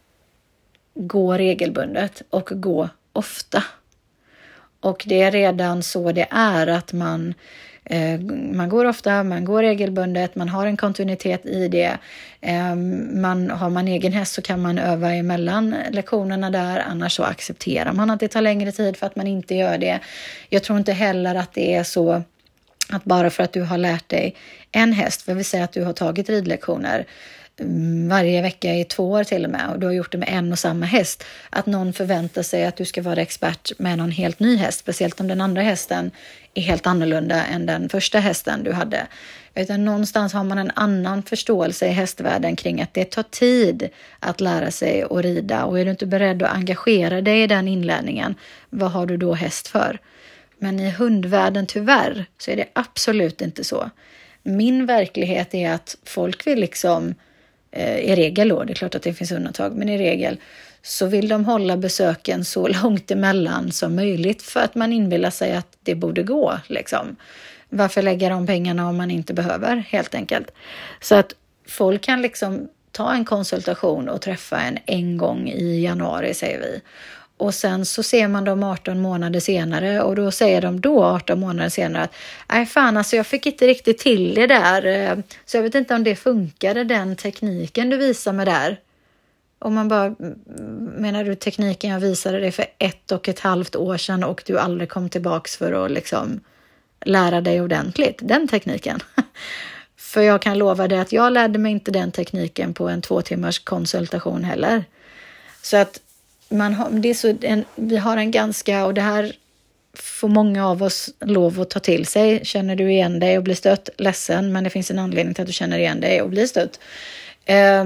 gå regelbundet och gå ofta. Och det är redan så det är att man, eh, man går ofta, man går regelbundet, man har en kontinuitet i det. Eh, man, har man egen häst så kan man öva emellan lektionerna där, annars så accepterar man att det tar längre tid för att man inte gör det. Jag tror inte heller att det är så att bara för att du har lärt dig en häst, för vi säger att du har tagit ridlektioner varje vecka i två år till och med och du har gjort det med en och samma häst, att någon förväntar sig att du ska vara expert med någon helt ny häst, speciellt om den andra hästen är helt annorlunda än den första hästen du hade. Utan någonstans har man en annan förståelse i hästvärlden kring att det tar tid att lära sig att rida, och är du inte beredd att engagera dig i den inlärningen, vad har du då häst för? Men i hundvärlden tyvärr så är det absolut inte så. Min verklighet är att folk vill liksom i regel då, det är klart att det finns undantag, men i regel så vill de hålla besöken så långt emellan som möjligt för att man inbillar sig att det borde gå. Liksom. Varför lägga de pengarna om man inte behöver, helt enkelt. Så att folk kan liksom ta en konsultation och träffa en en gång i januari, säger vi. Och sen så ser man dem arton månader senare och då säger de då arton månader senare att nej fan, alltså jag fick inte riktigt till det där, så jag vet inte om det funkade, den tekniken du visar mig där. Och man bara, menar du tekniken jag visade dig för ett och ett halvt år sedan och du aldrig kom tillbaks för att liksom lära dig ordentligt, den tekniken? För jag kan lova dig att jag lärde mig inte den tekniken på en två timmars konsultation heller. Så att man har, det är så en, vi har en ganska, och det här får många av oss lov att ta till sig. Känner du igen dig och blir stött, ledsen, men det finns en anledning till att du känner igen dig och blir stött. Eh,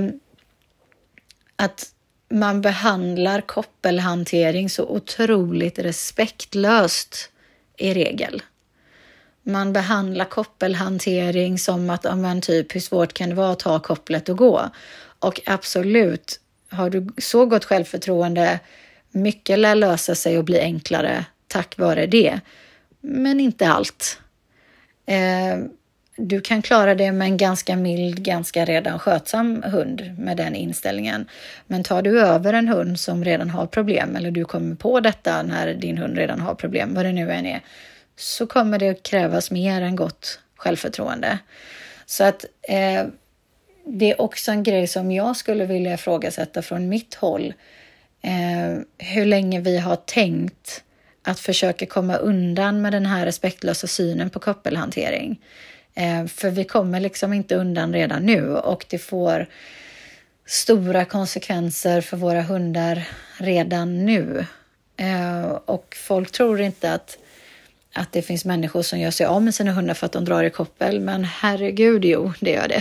att man behandlar koppelhantering så otroligt respektlöst i regel. Man behandlar koppelhantering som att, ja men typ, hur svårt kan det vara att ta kopplet och gå? Och absolut, har du så gott självförtroende, mycket lär lösa sig och bli enklare tack vare det. Men inte allt. Eh, du kan klara det med en ganska mild, ganska redan skötsam hund med den inställningen. Men tar du över en hund som redan har problem, eller du kommer på detta när din hund redan har problem, vad det nu än är, så kommer det krävas mer än gott självförtroende. Så att eh, det är också en grej som jag skulle vilja ifrågasätta från mitt håll. Eh, hur länge vi har tänkt att försöka komma undan med den här respektlösa synen på koppelhantering. Eh, för vi kommer liksom inte undan redan nu, och det får stora konsekvenser för våra hundar redan nu. Eh, och folk tror inte att att det finns människor som gör sig av med sina hundar för att de drar i koppel. Men herregud, jo, det gör det.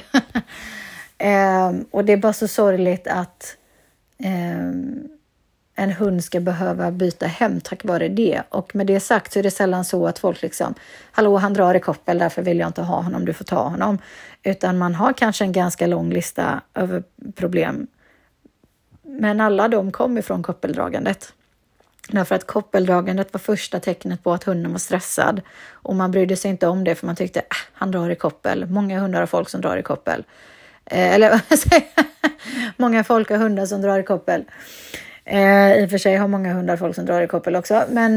eh, och det är bara så sorgligt att eh, en hund ska behöva byta hem tack vare det. Och med det sagt så är det sällan så att folk liksom, hallå, han drar i koppel, därför vill jag inte ha honom, du får ta honom. Utan man har kanske en ganska lång lista över problem. Men alla de kommer från koppeldragandet. Därför att koppeldragandet var första tecknet på att hunden var stressad. Och man brydde sig inte om det, för man tyckte äh, han drar i koppel. Många hundar har folk som drar i koppel. Eh, eller vad säger jag? Många folk har hundar som drar i koppel. Eh, I och för sig har många hundar folk som drar i koppel också. Men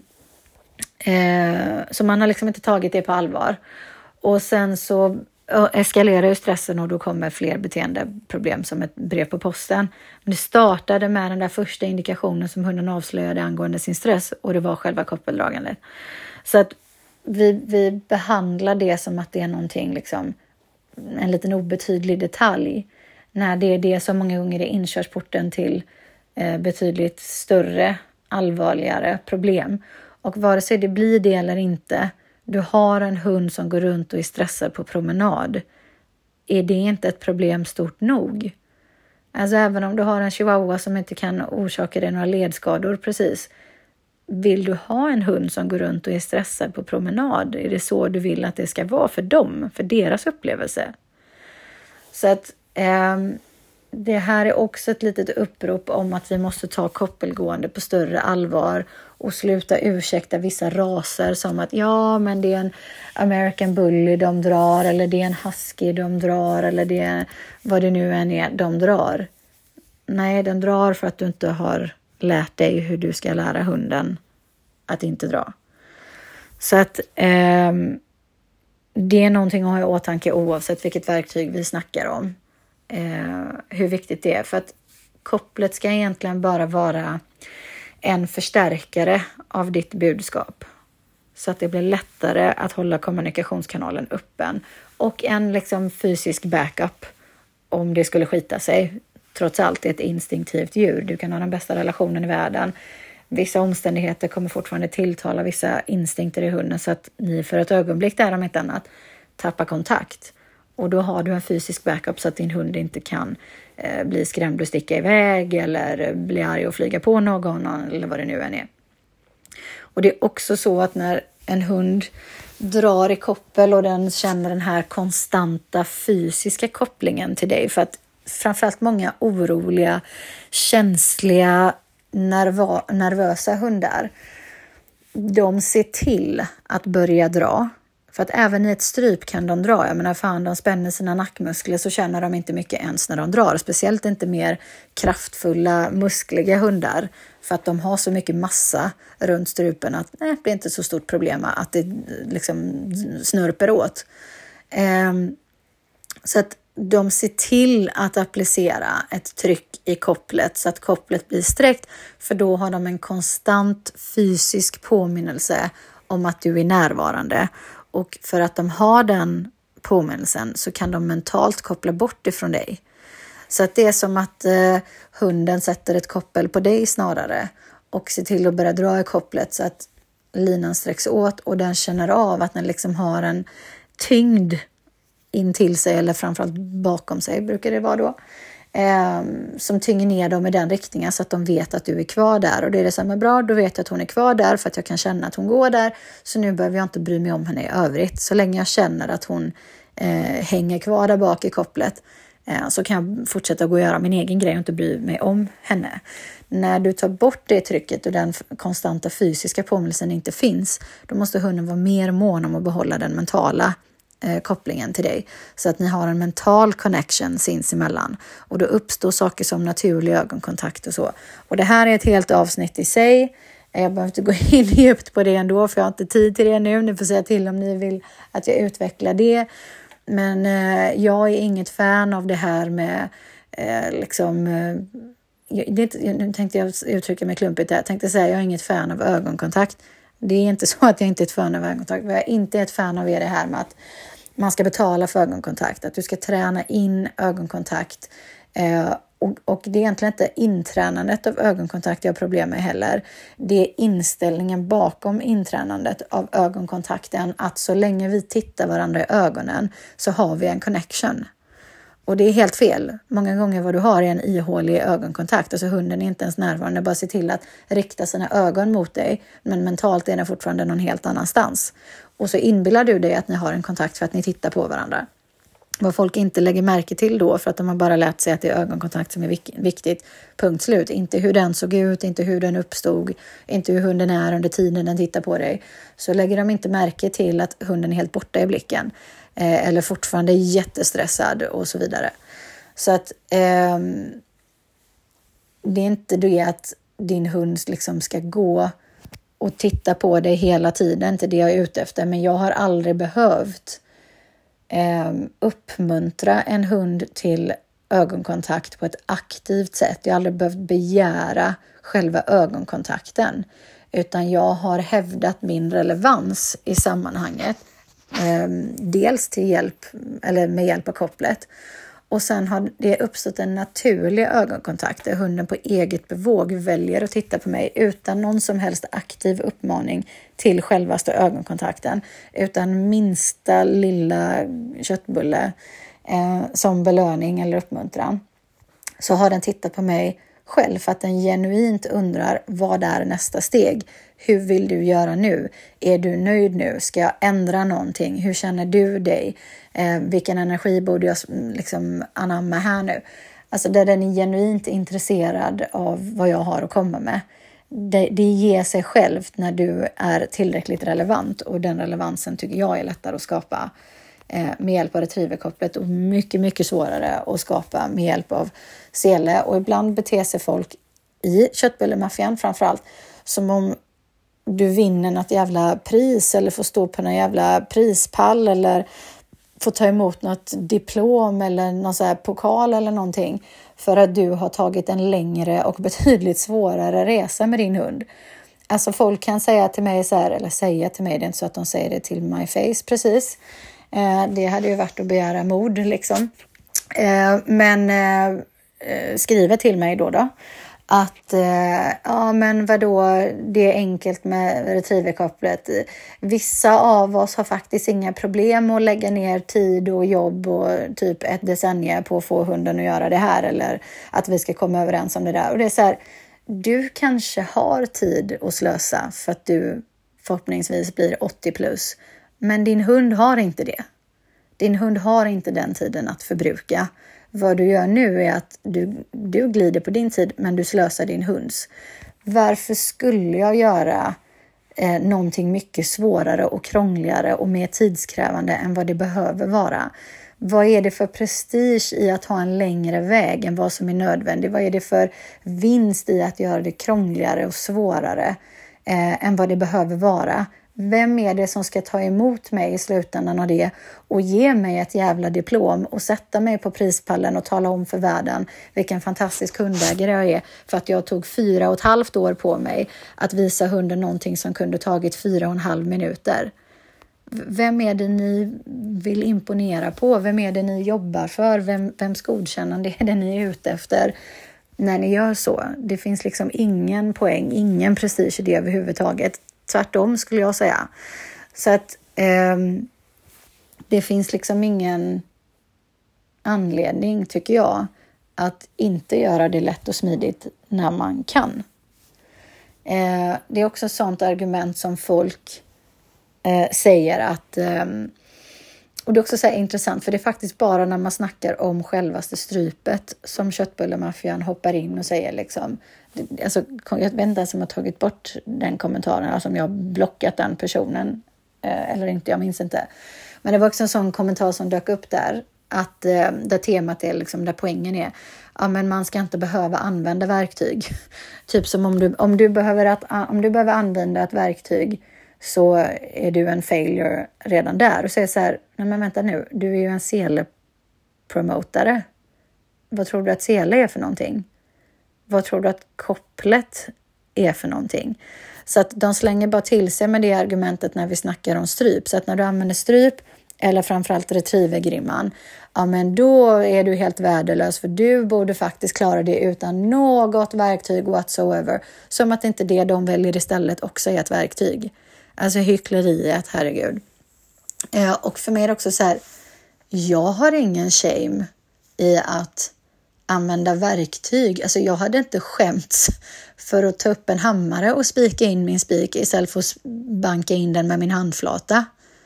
eh, eh, så man har liksom inte tagit det på allvar. Och sen så eskalerar ju stressen och då kommer fler beteendeproblem som ett brev på posten. Men det startade med den där första indikationen som hunden avslöjade angående sin stress, och det var själva koppeldragandet. Så att vi, vi behandlar det som att det är någonting, liksom, en liten obetydlig detalj, när det är det som många gånger är inkörsporten till eh, betydligt större, allvarligare problem. Och vare sig det blir det eller inte, du har en hund som går runt och är stressad på promenad, är det inte ett problem stort nog? Alltså även om du har en chihuahua som inte kan orsaka dig några ledskador precis. Vill du ha en hund som går runt och är stressad på promenad? Är det så du vill att det ska vara för dem, för deras upplevelse? Så att eh, det här är också ett litet upprop om att vi måste ta koppelgående på större allvar och sluta ursäkta vissa raser som att ja, men det är en American Bully de drar, eller det är en Husky de drar, eller det är vad det nu än är de drar. Nej, den drar för att du inte har lärt dig hur du ska lära hunden att inte dra. Så att eh, det är någonting att ha i åtanke oavsett vilket verktyg vi snackar om. Eh, hur viktigt det är, för att kopplet ska egentligen bara vara en förstärkare av ditt budskap, så att det blir lättare att hålla kommunikationskanalen öppen, och en liksom fysisk backup om det skulle skita sig. Trots allt är ett instinktivt djur, du kan ha den bästa relationen i världen, vissa omständigheter kommer fortfarande tilltala vissa instinkter i hunden, så att ni för ett ögonblick där om ett annat tappar kontakt. Och då har du en fysisk backup så att din hund inte kan eh, bli skrämd och sticka iväg, eller bli arg och flyga på någon, eller vad det nu än är. Och det är också så att när en hund drar i koppel och den känner den här konstanta fysiska kopplingen till dig, för att framförallt många oroliga, känsliga, nerva- nervösa hundar, de ser till att börja dra. För att även i ett stryp kan de dra. Jag menar, fan, de spänner sina nackmuskler så känner de inte mycket ens när de drar. Speciellt inte mer kraftfulla, muskliga hundar. För att de har så mycket massa runt strupen att nej, det är inte så stort problem att det liksom snurper åt. Um, så att de ser till att applicera ett tryck i kopplet så att kopplet blir sträckt. För då har de en konstant fysisk påminnelse om att du är närvarande. Och för att de har den påminnelsen så kan de mentalt koppla bort ifrån dig. Så att det är som att eh, hunden sätter ett koppel på dig snarare. Och ser till att börja dra i kopplet så att linan sträcks åt. Och den känner av att den liksom har en tyngd in till sig, eller framförallt bakom sig brukar det vara då. eh, som tynger ner dem i den riktningen så att de vet att du är kvar där. Och det är det som är bra, då vet jag att hon är kvar där för att jag kan känna att hon går där. Så nu behöver jag inte bry mig om henne i övrigt. Så länge jag känner att hon eh, hänger kvar där bak i kopplet eh, så kan jag fortsätta gå och göra min egen grej och inte bry mig om henne. När du tar bort det trycket och den konstanta fysiska påminnelsen inte finns, då måste hunden vara mer mån om att behålla den mentala eh, kopplingen till dig. Så att ni har en mental connection sinsemellan. Och då uppstår saker som naturlig ögonkontakt och så. Och det här är ett helt avsnitt i sig. Jag behöver inte gå in djupt på det ändå, för jag har inte tid till det nu. Ni får säga till om ni vill att jag utvecklar det. Men eh, jag är inget fan av det här med eh, liksom... Eh, Det, nu tänkte jag uttrycka mig klumpigt där. Jag tänkte säga att jag är inget fan av ögonkontakt. Det är inte så att jag inte är ett fan av ögonkontakt. Vad jag inte är ett fan av är det här med att man ska betala för ögonkontakt. Att du ska träna in ögonkontakt. Eh, och, och det är egentligen inte intränandet av ögonkontakt jag har problem med heller. Det är inställningen bakom intränandet av ögonkontakten. Att så länge vi tittar varandra i ögonen så har vi en connection. Och det är helt fel. Många gånger vad du har är en ihålig ögonkontakt. Alltså hunden är inte ens närvarande. Bara se till att rikta sina ögon mot dig. Men mentalt är den fortfarande någon helt annanstans. Och så inbillar du dig att ni har en kontakt för att ni tittar på varandra. Vad folk inte lägger märke till då, för att de har bara lärt sig att det är ögonkontakt som är viktigt. Punkt slut. Inte hur den såg ut, inte hur den uppstod. Inte hur hunden är under tiden den tittar på dig. Så lägger de inte märke till att hunden är helt borta i blicken. Eller fortfarande jättestressad och så vidare. Så att eh, det är inte det att din hund liksom ska gå och titta på dig hela tiden. Inte det jag är ute efter. Men jag har aldrig behövt eh, uppmuntra en hund till ögonkontakt på ett aktivt sätt. Jag har aldrig behövt begära själva ögonkontakten. Utan jag har hävdat min relevans i sammanhanget. Dels till hjälp eller med hjälp av kopplet, och sen har det uppstått en naturlig ögonkontakt där hunden på eget bevåg väljer att titta på mig utan någon som helst aktiv uppmaning till självaste ögonkontakten, utan minsta lilla köttbulle eh, som belöning eller uppmuntran, så har den tittat på mig själv för att den genuint undrar vad är nästa steg. Hur vill du göra nu? Är du nöjd nu? Ska jag ändra någonting? Hur känner du dig? Eh, vilken energi borde jag liksom anamma här nu? Alltså där den är genuint intresserad av vad jag har att komma med. Det, det ger sig självt när du är tillräckligt relevant. Och den relevansen tycker jag är lättare att skapa eh, med hjälp av retrieverkopplet. Och mycket, mycket svårare att skapa med hjälp av sele. Och ibland beter sig folk i köttbullemaffian framförallt som om du vinner något jävla pris eller får stå på någon jävla prispall eller får ta emot något diplom eller någon så här pokal eller någonting för att du har tagit en längre och betydligt svårare resa med din hund. Alltså folk kan säga till mig så här, eller säga till mig, det är inte så att de säger det till my face precis. Eh, det hade ju varit att begära mod liksom. Eh, men eh, skriver till mig då då. Att, eh, ja men vadå, det är enkelt med retrieverkopplet. Vissa av oss har faktiskt inga problem att lägga ner tid och jobb och typ ett decennium på att få hunden att göra det här. Eller att vi ska komma överens om det där. Och det är så här, du kanske har tid att slösa för att du förhoppningsvis blir åttio plus. Men din hund har inte det. Din hund har inte den tiden att förbruka. Vad du gör nu är att du, du glider på din tid men du slösar din hunds. Varför skulle jag göra eh, någonting mycket svårare och krångligare och mer tidskrävande än vad det behöver vara? Vad är det för prestige i att ha en längre väg än vad som är nödvändigt? Vad är det för vinst i att göra det krångligare och svårare eh, än vad det behöver vara? Vem är det som ska ta emot mig i slutändan av det och ge mig ett jävla diplom och sätta mig på prispallen och tala om för världen vilken fantastisk hundägare jag är för att jag tog fyra och ett halvt år på mig att visa hunden någonting som kunde tagit fyra och en halv minuter. Vem är det ni vill imponera på? Vem är det ni jobbar för? Vem, vems godkännande är det ni är ute efter när ni gör så? Det finns liksom ingen poäng, ingen prestige i det överhuvudtaget. Tvärtom skulle jag säga. Så att eh, det finns liksom ingen anledning tycker jag att inte göra det lätt och smidigt när man kan. Eh, det är också ett sånt argument som folk eh, säger att... Eh, och det är också så här intressant, för det är faktiskt bara när man snackar om självaste strypet som köttbullemaffian hoppar in och säger liksom... Alltså, jag vet inte ens om jag har tagit bort den kommentaren, alltså om jag har blockat den personen eh, eller inte, jag minns inte. Men det var också en sån kommentar som dök upp där, att eh, där temat är liksom, där poängen är, ja men man ska inte behöva använda verktyg. Typ som om du, om du behöver att, om du behöver använda ett verktyg, så är du en failure redan där. Och säger så här, nej men vänta nu, du är ju en sele-promotare. Vad tror du att sele är för någonting? Vad tror du att kopplet är för någonting? Så att de slänger bara till sig med det argumentet när vi snackar om stryp. Så att när du använder stryp, eller framförallt retrievergrimman, ja men då är du helt värdelös, för du borde faktiskt klara det utan något verktyg whatsoever. Som att inte det de väljer istället också är ett verktyg. Alltså hyckleriet, herregud. Eh, och för mig är det också så här, jag har ingen shame i att använda verktyg. Alltså jag hade inte skämts för att ta upp en hammare och spika in min spik istället för att banka in den med min handflata.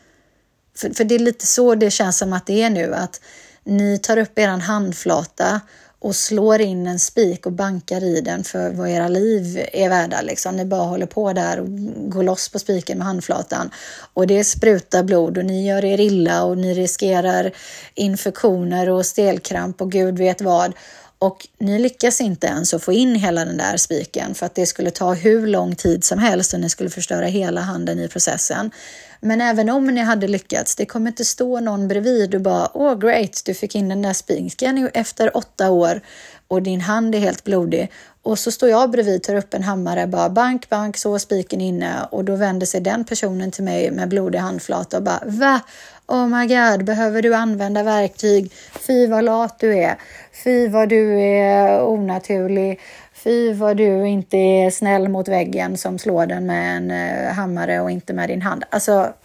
För, för det är lite så det känns som att det är nu, att ni tar upp er handflata och slår in en spik och bankar i den för vad era liv är värda. Liksom. Ni bara håller på där och går loss på spiken med handflatan. Och det sprutar blod och ni gör er illa och ni riskerar infektioner och stelkramp och gud vet vad. Och ni lyckas inte ens att få in hela den där spiken, för att det skulle ta hur lång tid som helst och ni skulle förstöra hela handen i processen. Men även om ni hade lyckats, det kommer inte stå någon bredvid och bara, åh great, du fick in den där spiken efter åtta år och din hand är helt blodig. Och så står jag bredvid, tar upp en hammare, bara bank, bank, så spiken inne. Och då vänder sig den personen till mig med blodig handflata och bara, va? Oh my god, behöver du använda verktyg? Fy vad lat du är. Fy vad du är onaturlig. Fy vad du inte är snäll mot väggen som slår den med en uh, hammare och inte med din hand. Alltså,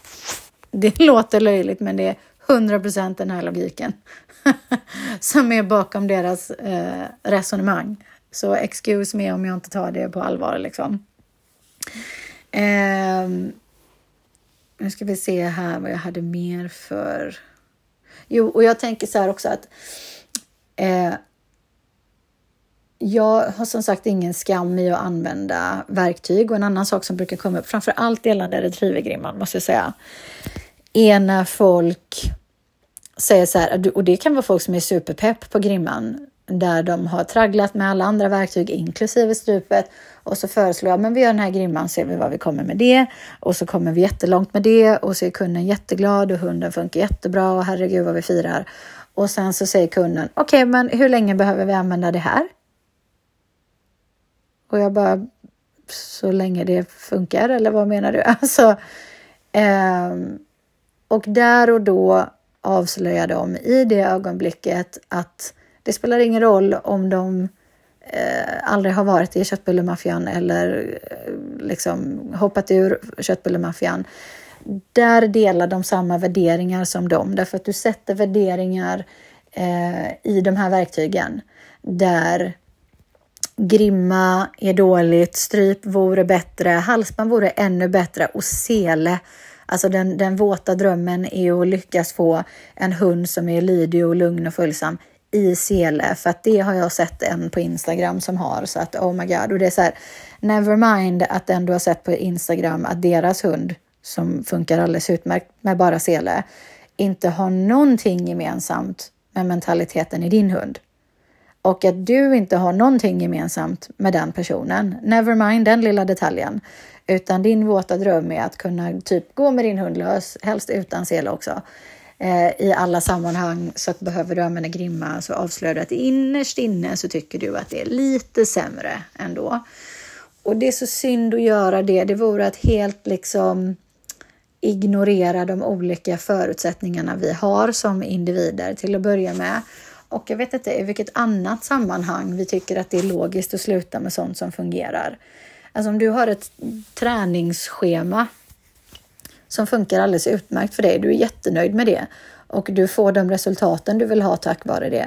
det låter löjligt, men det är hundra procent den här logiken som är bakom deras uh, resonemang. Så excuse me om jag inte tar det på allvar liksom. Um, Nu ska vi se här vad jag hade mer för... Jo, och jag tänker så här också att... Eh, jag har som sagt ingen skam i att använda verktyg. Och en annan sak som brukar komma upp, framför allt gällande retrievergrimman måste jag säga, är när folk säger så här, och det kan vara folk som är superpepp på grimman, där de har tragglat med alla andra verktyg inklusive strupet, och så föreslår jag, men vi gör den här grimman, ser vi vad vi kommer med det, och så kommer vi jättelångt med det, och så är kunden jätteglad och hunden funkar jättebra och herregud vad vi firar. Och sen så säger kunden, okej, okay, men hur länge behöver vi använda det här? Och jag bara, så länge det funkar, eller vad menar du? Alltså, eh, och där och då avslöjar de i det ögonblicket att det spelar ingen roll om de eh, aldrig har varit i köttbullemaffian eller eh, liksom hoppat ur köttbullemaffian. Där delar de samma värderingar som dem. Därför att du sätter värderingar eh, i de här verktygen. Där grimma är dåligt, stryp vore bättre, halsband vore ännu bättre och sele. Alltså den, den våta drömmen är att lyckas få en hund som är lydig och lugn och följsam i sele, för att det har jag sett en på Instagram som har, så att oh my god, och det är så här, never mind att den du har sett på Instagram att deras hund som funkar alldeles utmärkt med bara sele inte har någonting gemensamt med mentaliteten i din hund, och att du inte har någonting gemensamt med den personen, never mind den lilla detaljen, utan din våta dröm är att kunna typ gå med din hund lös, helst utan sele också, i alla sammanhang. Så att behöver du använda grimma, så avslöjar du att innerst inne så tycker du att det är lite sämre ändå. Och det är så synd att göra det. Det vore att helt liksom ignorera de olika förutsättningarna vi har som individer till att börja med. Och jag vet inte i vilket annat sammanhang vi tycker att det är logiskt att sluta med sånt som fungerar. Alltså om du har ett träningsschema som funkar alldeles utmärkt för dig, du är jättenöjd med det och du får de resultaten du vill ha tack vare det.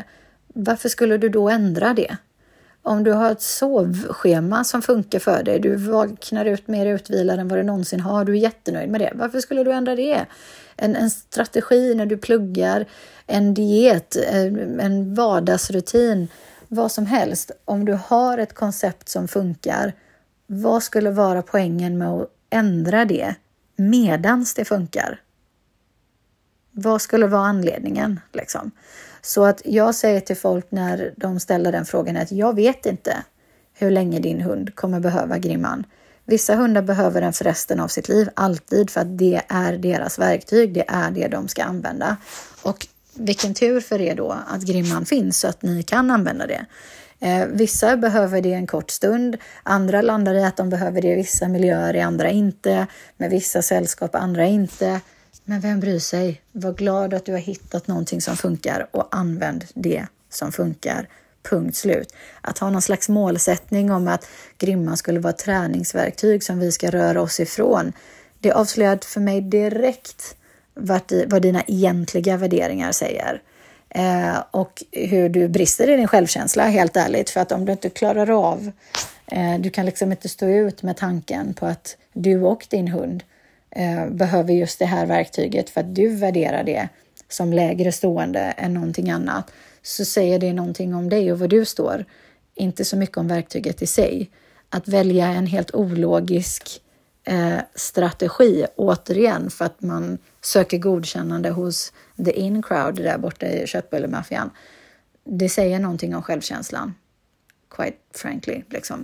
Varför skulle du då ändra det? Om du har ett sovschema som funkar för dig, du vaknar ut mer utvilad än vad du någonsin har, du är jättenöjd med det. Varför skulle du ändra det? En, en strategi när du pluggar, en diet, en vardagsrutin, vad som helst. Om du har ett koncept som funkar, vad skulle vara poängen med att ändra det medans det funkar? Vad skulle vara anledningen liksom? Så att jag säger till folk när de ställer den frågan att jag vet inte hur länge din hund kommer behöva grimman. Vissa hundar behöver den för resten av sitt liv, alltid, för att det är deras verktyg, det är det de ska använda. Och vilken tur för er då att grimman finns så att ni kan använda det. Eh, vissa behöver det en kort stund, andra landar i att de behöver det i vissa miljöer, i andra inte, med vissa sällskap, andra inte. Men vem bryr sig? Var glad att du har hittat någonting som funkar och använd det som funkar. Punkt slut. Att ha någon slags målsättning om att grimman skulle vara ett träningsverktyg som vi ska röra oss ifrån. Det avslöjade för mig direkt vad, vad dina egentliga värderingar säger. Eh, och hur du brister i din självkänsla, helt ärligt. För att om du inte klarar av, eh, du kan liksom inte stå ut med tanken på att du och din hund eh, behöver just det här verktyget för att du värderar det som lägre stående än någonting annat. Så säger det någonting om dig och vad du står. Inte så mycket om verktyget i sig. Att välja en helt ologisk eh, strategi återigen för att man söker godkännande hos the in crowd där borta i köttbullemaffian. Det säger någonting om självkänslan. Quite frankly, liksom.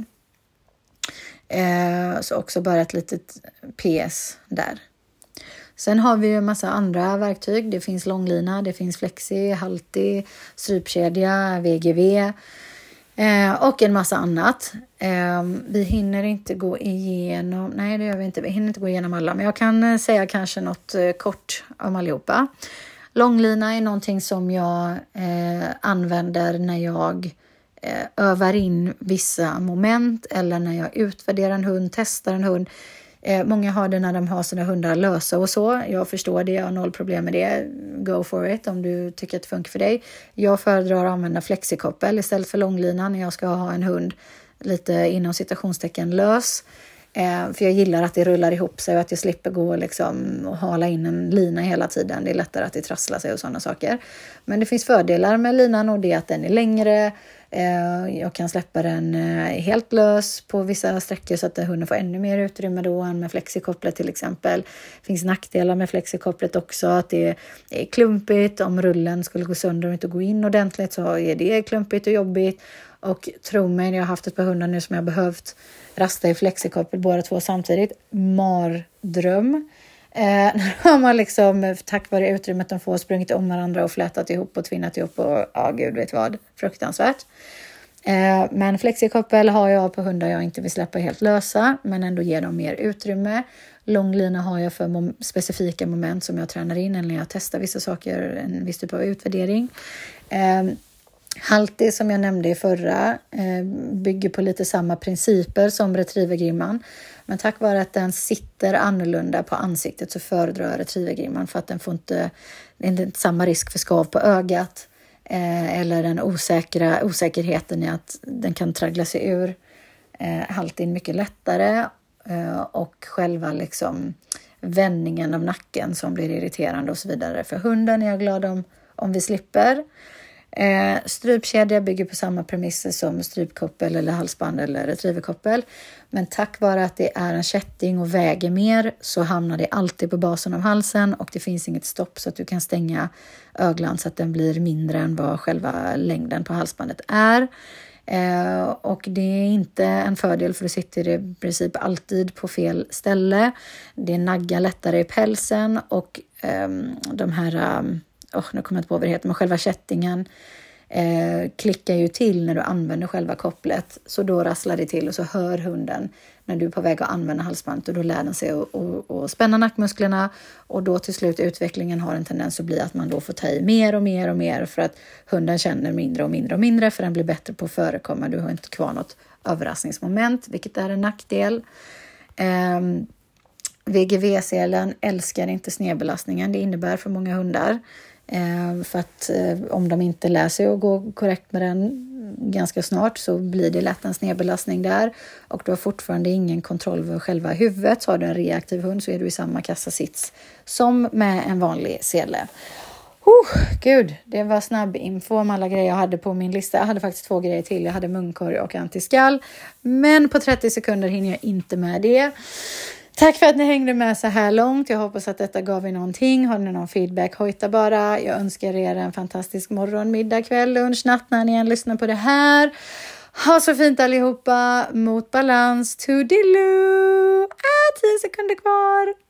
Eh, så också bara ett litet P S där. Sen har vi ju en massa andra verktyg. Det finns långlina, det finns flexi, halti, strypkedja, V G V eh, och en massa annat. Eh, vi hinner inte gå igenom, nej det gör vi inte, vi hinner inte gå igenom alla. Men jag kan säga kanske något eh, kort om allihopa. Långlina är någonting som jag eh, använder när jag eh, övar in vissa moment eller när jag utvärderar en hund, testar en hund. Eh, många har det när de har sina hundar lösa och så. Jag förstår det, jag har noll problem med det. Go for it om du tycker att det funkar för dig. Jag föredrar att använda flexikoppel istället för långlina när jag ska ha en hund lite inom citationstecken lös. Eh, för jag gillar att det rullar ihop sig och att jag slipper gå liksom och hala in en lina hela tiden. Det är lättare att det trasslar sig och sådana saker. Men det finns fördelar med linan och det är att den är längre. Jag kan släppa den helt lös på vissa sträckor så att hunden får ännu mer utrymme då än med flexikopplet till exempel. Det finns nackdelar med flexikopplet också, att det är klumpigt. Om rullen skulle gå sönder och inte gå in ordentligt så är det klumpigt och jobbigt. Och tro mig, jag har haft ett par hundar nu som jag behövt rasta i flexikoppel båda två samtidigt. Mardröm. Eh, när har man liksom tack vare utrymmet de får sprungit om varandra och flätat ihop och tvinnat ihop och ja gud vet vad, fruktansvärt. Eh, men flexikoppel har jag på hundar jag inte vill släppa helt lösa men ändå ger dem mer utrymme. Långlina har jag för mom- specifika moment som jag tränar in eller när jag testar vissa saker, en viss typ av utvärdering. Eh, Halti som jag nämnde i förra eh, bygger på lite samma principer som retrievergrimman. Men tack vare att den sitter annorlunda på ansiktet så föredrar retrievergrimman för att den får inte, det är inte samma risk för skav på ögat. Eh, eller den osäkra, osäkerheten i att den kan traggla sig ur eh, haltin mycket lättare. Eh, och själva liksom vändningen av nacken som blir irriterande och så vidare. För hunden är jag glad om, om vi slipper. Eh, strypkedja bygger på samma premisser som strypkoppel eller halsband eller retrieverkoppel. Men tack vare att det är en kätting och väger mer så hamnar det alltid på basen av halsen och det finns inget stopp så att du kan stänga öglan så att den blir mindre än vad själva längden på halsbandet är. Eh, och det är inte en fördel för du sitter i princip alltid på fel ställe. Det naggar lättare i pälsen och eh, de här... Um, Oh, nu kommer jag inte på vad det heter, men själva kättingen eh, klickar ju till när du använder själva kopplet. Så då rasslar det till och så hör hunden när du är på väg att använda halsbandet och då lär den sig att, att, att spänna nackmusklerna och då till slut utvecklingen har en tendens att bli att man då får ta i mer och mer och mer för att hunden känner mindre och mindre och mindre för den blir bättre på att förekomma. Du har inte kvar något överraskningsmoment, vilket är en nackdel. Eh, V G V-selen älskar inte snedbelastningen. Det innebär för många hundar Eh, för att eh, om de inte läser och går korrekt med den ganska snart så blir det lätt en snedbelastning där. Och du har fortfarande ingen kontroll över själva huvudet. Så har du en reaktiv hund så är du i samma kassasits som med en vanlig sele. Oh, gud, det var snabb info om alla grejer jag hade på min lista. Jag hade faktiskt två grejer till. Jag hade munkorg och antiskall. Men på trettio sekunder hinner jag inte med det. Tack för att ni hängde med så här långt. Jag hoppas att detta gav er någonting. Har ni någon feedback, hojta bara. Jag önskar er en fantastisk morgon, middag, kväll, lunch, natt när ni än lyssnar på det här. Ha så fint allihopa. Mot balans. Toodiloo. Ah, tio sekunder kvar.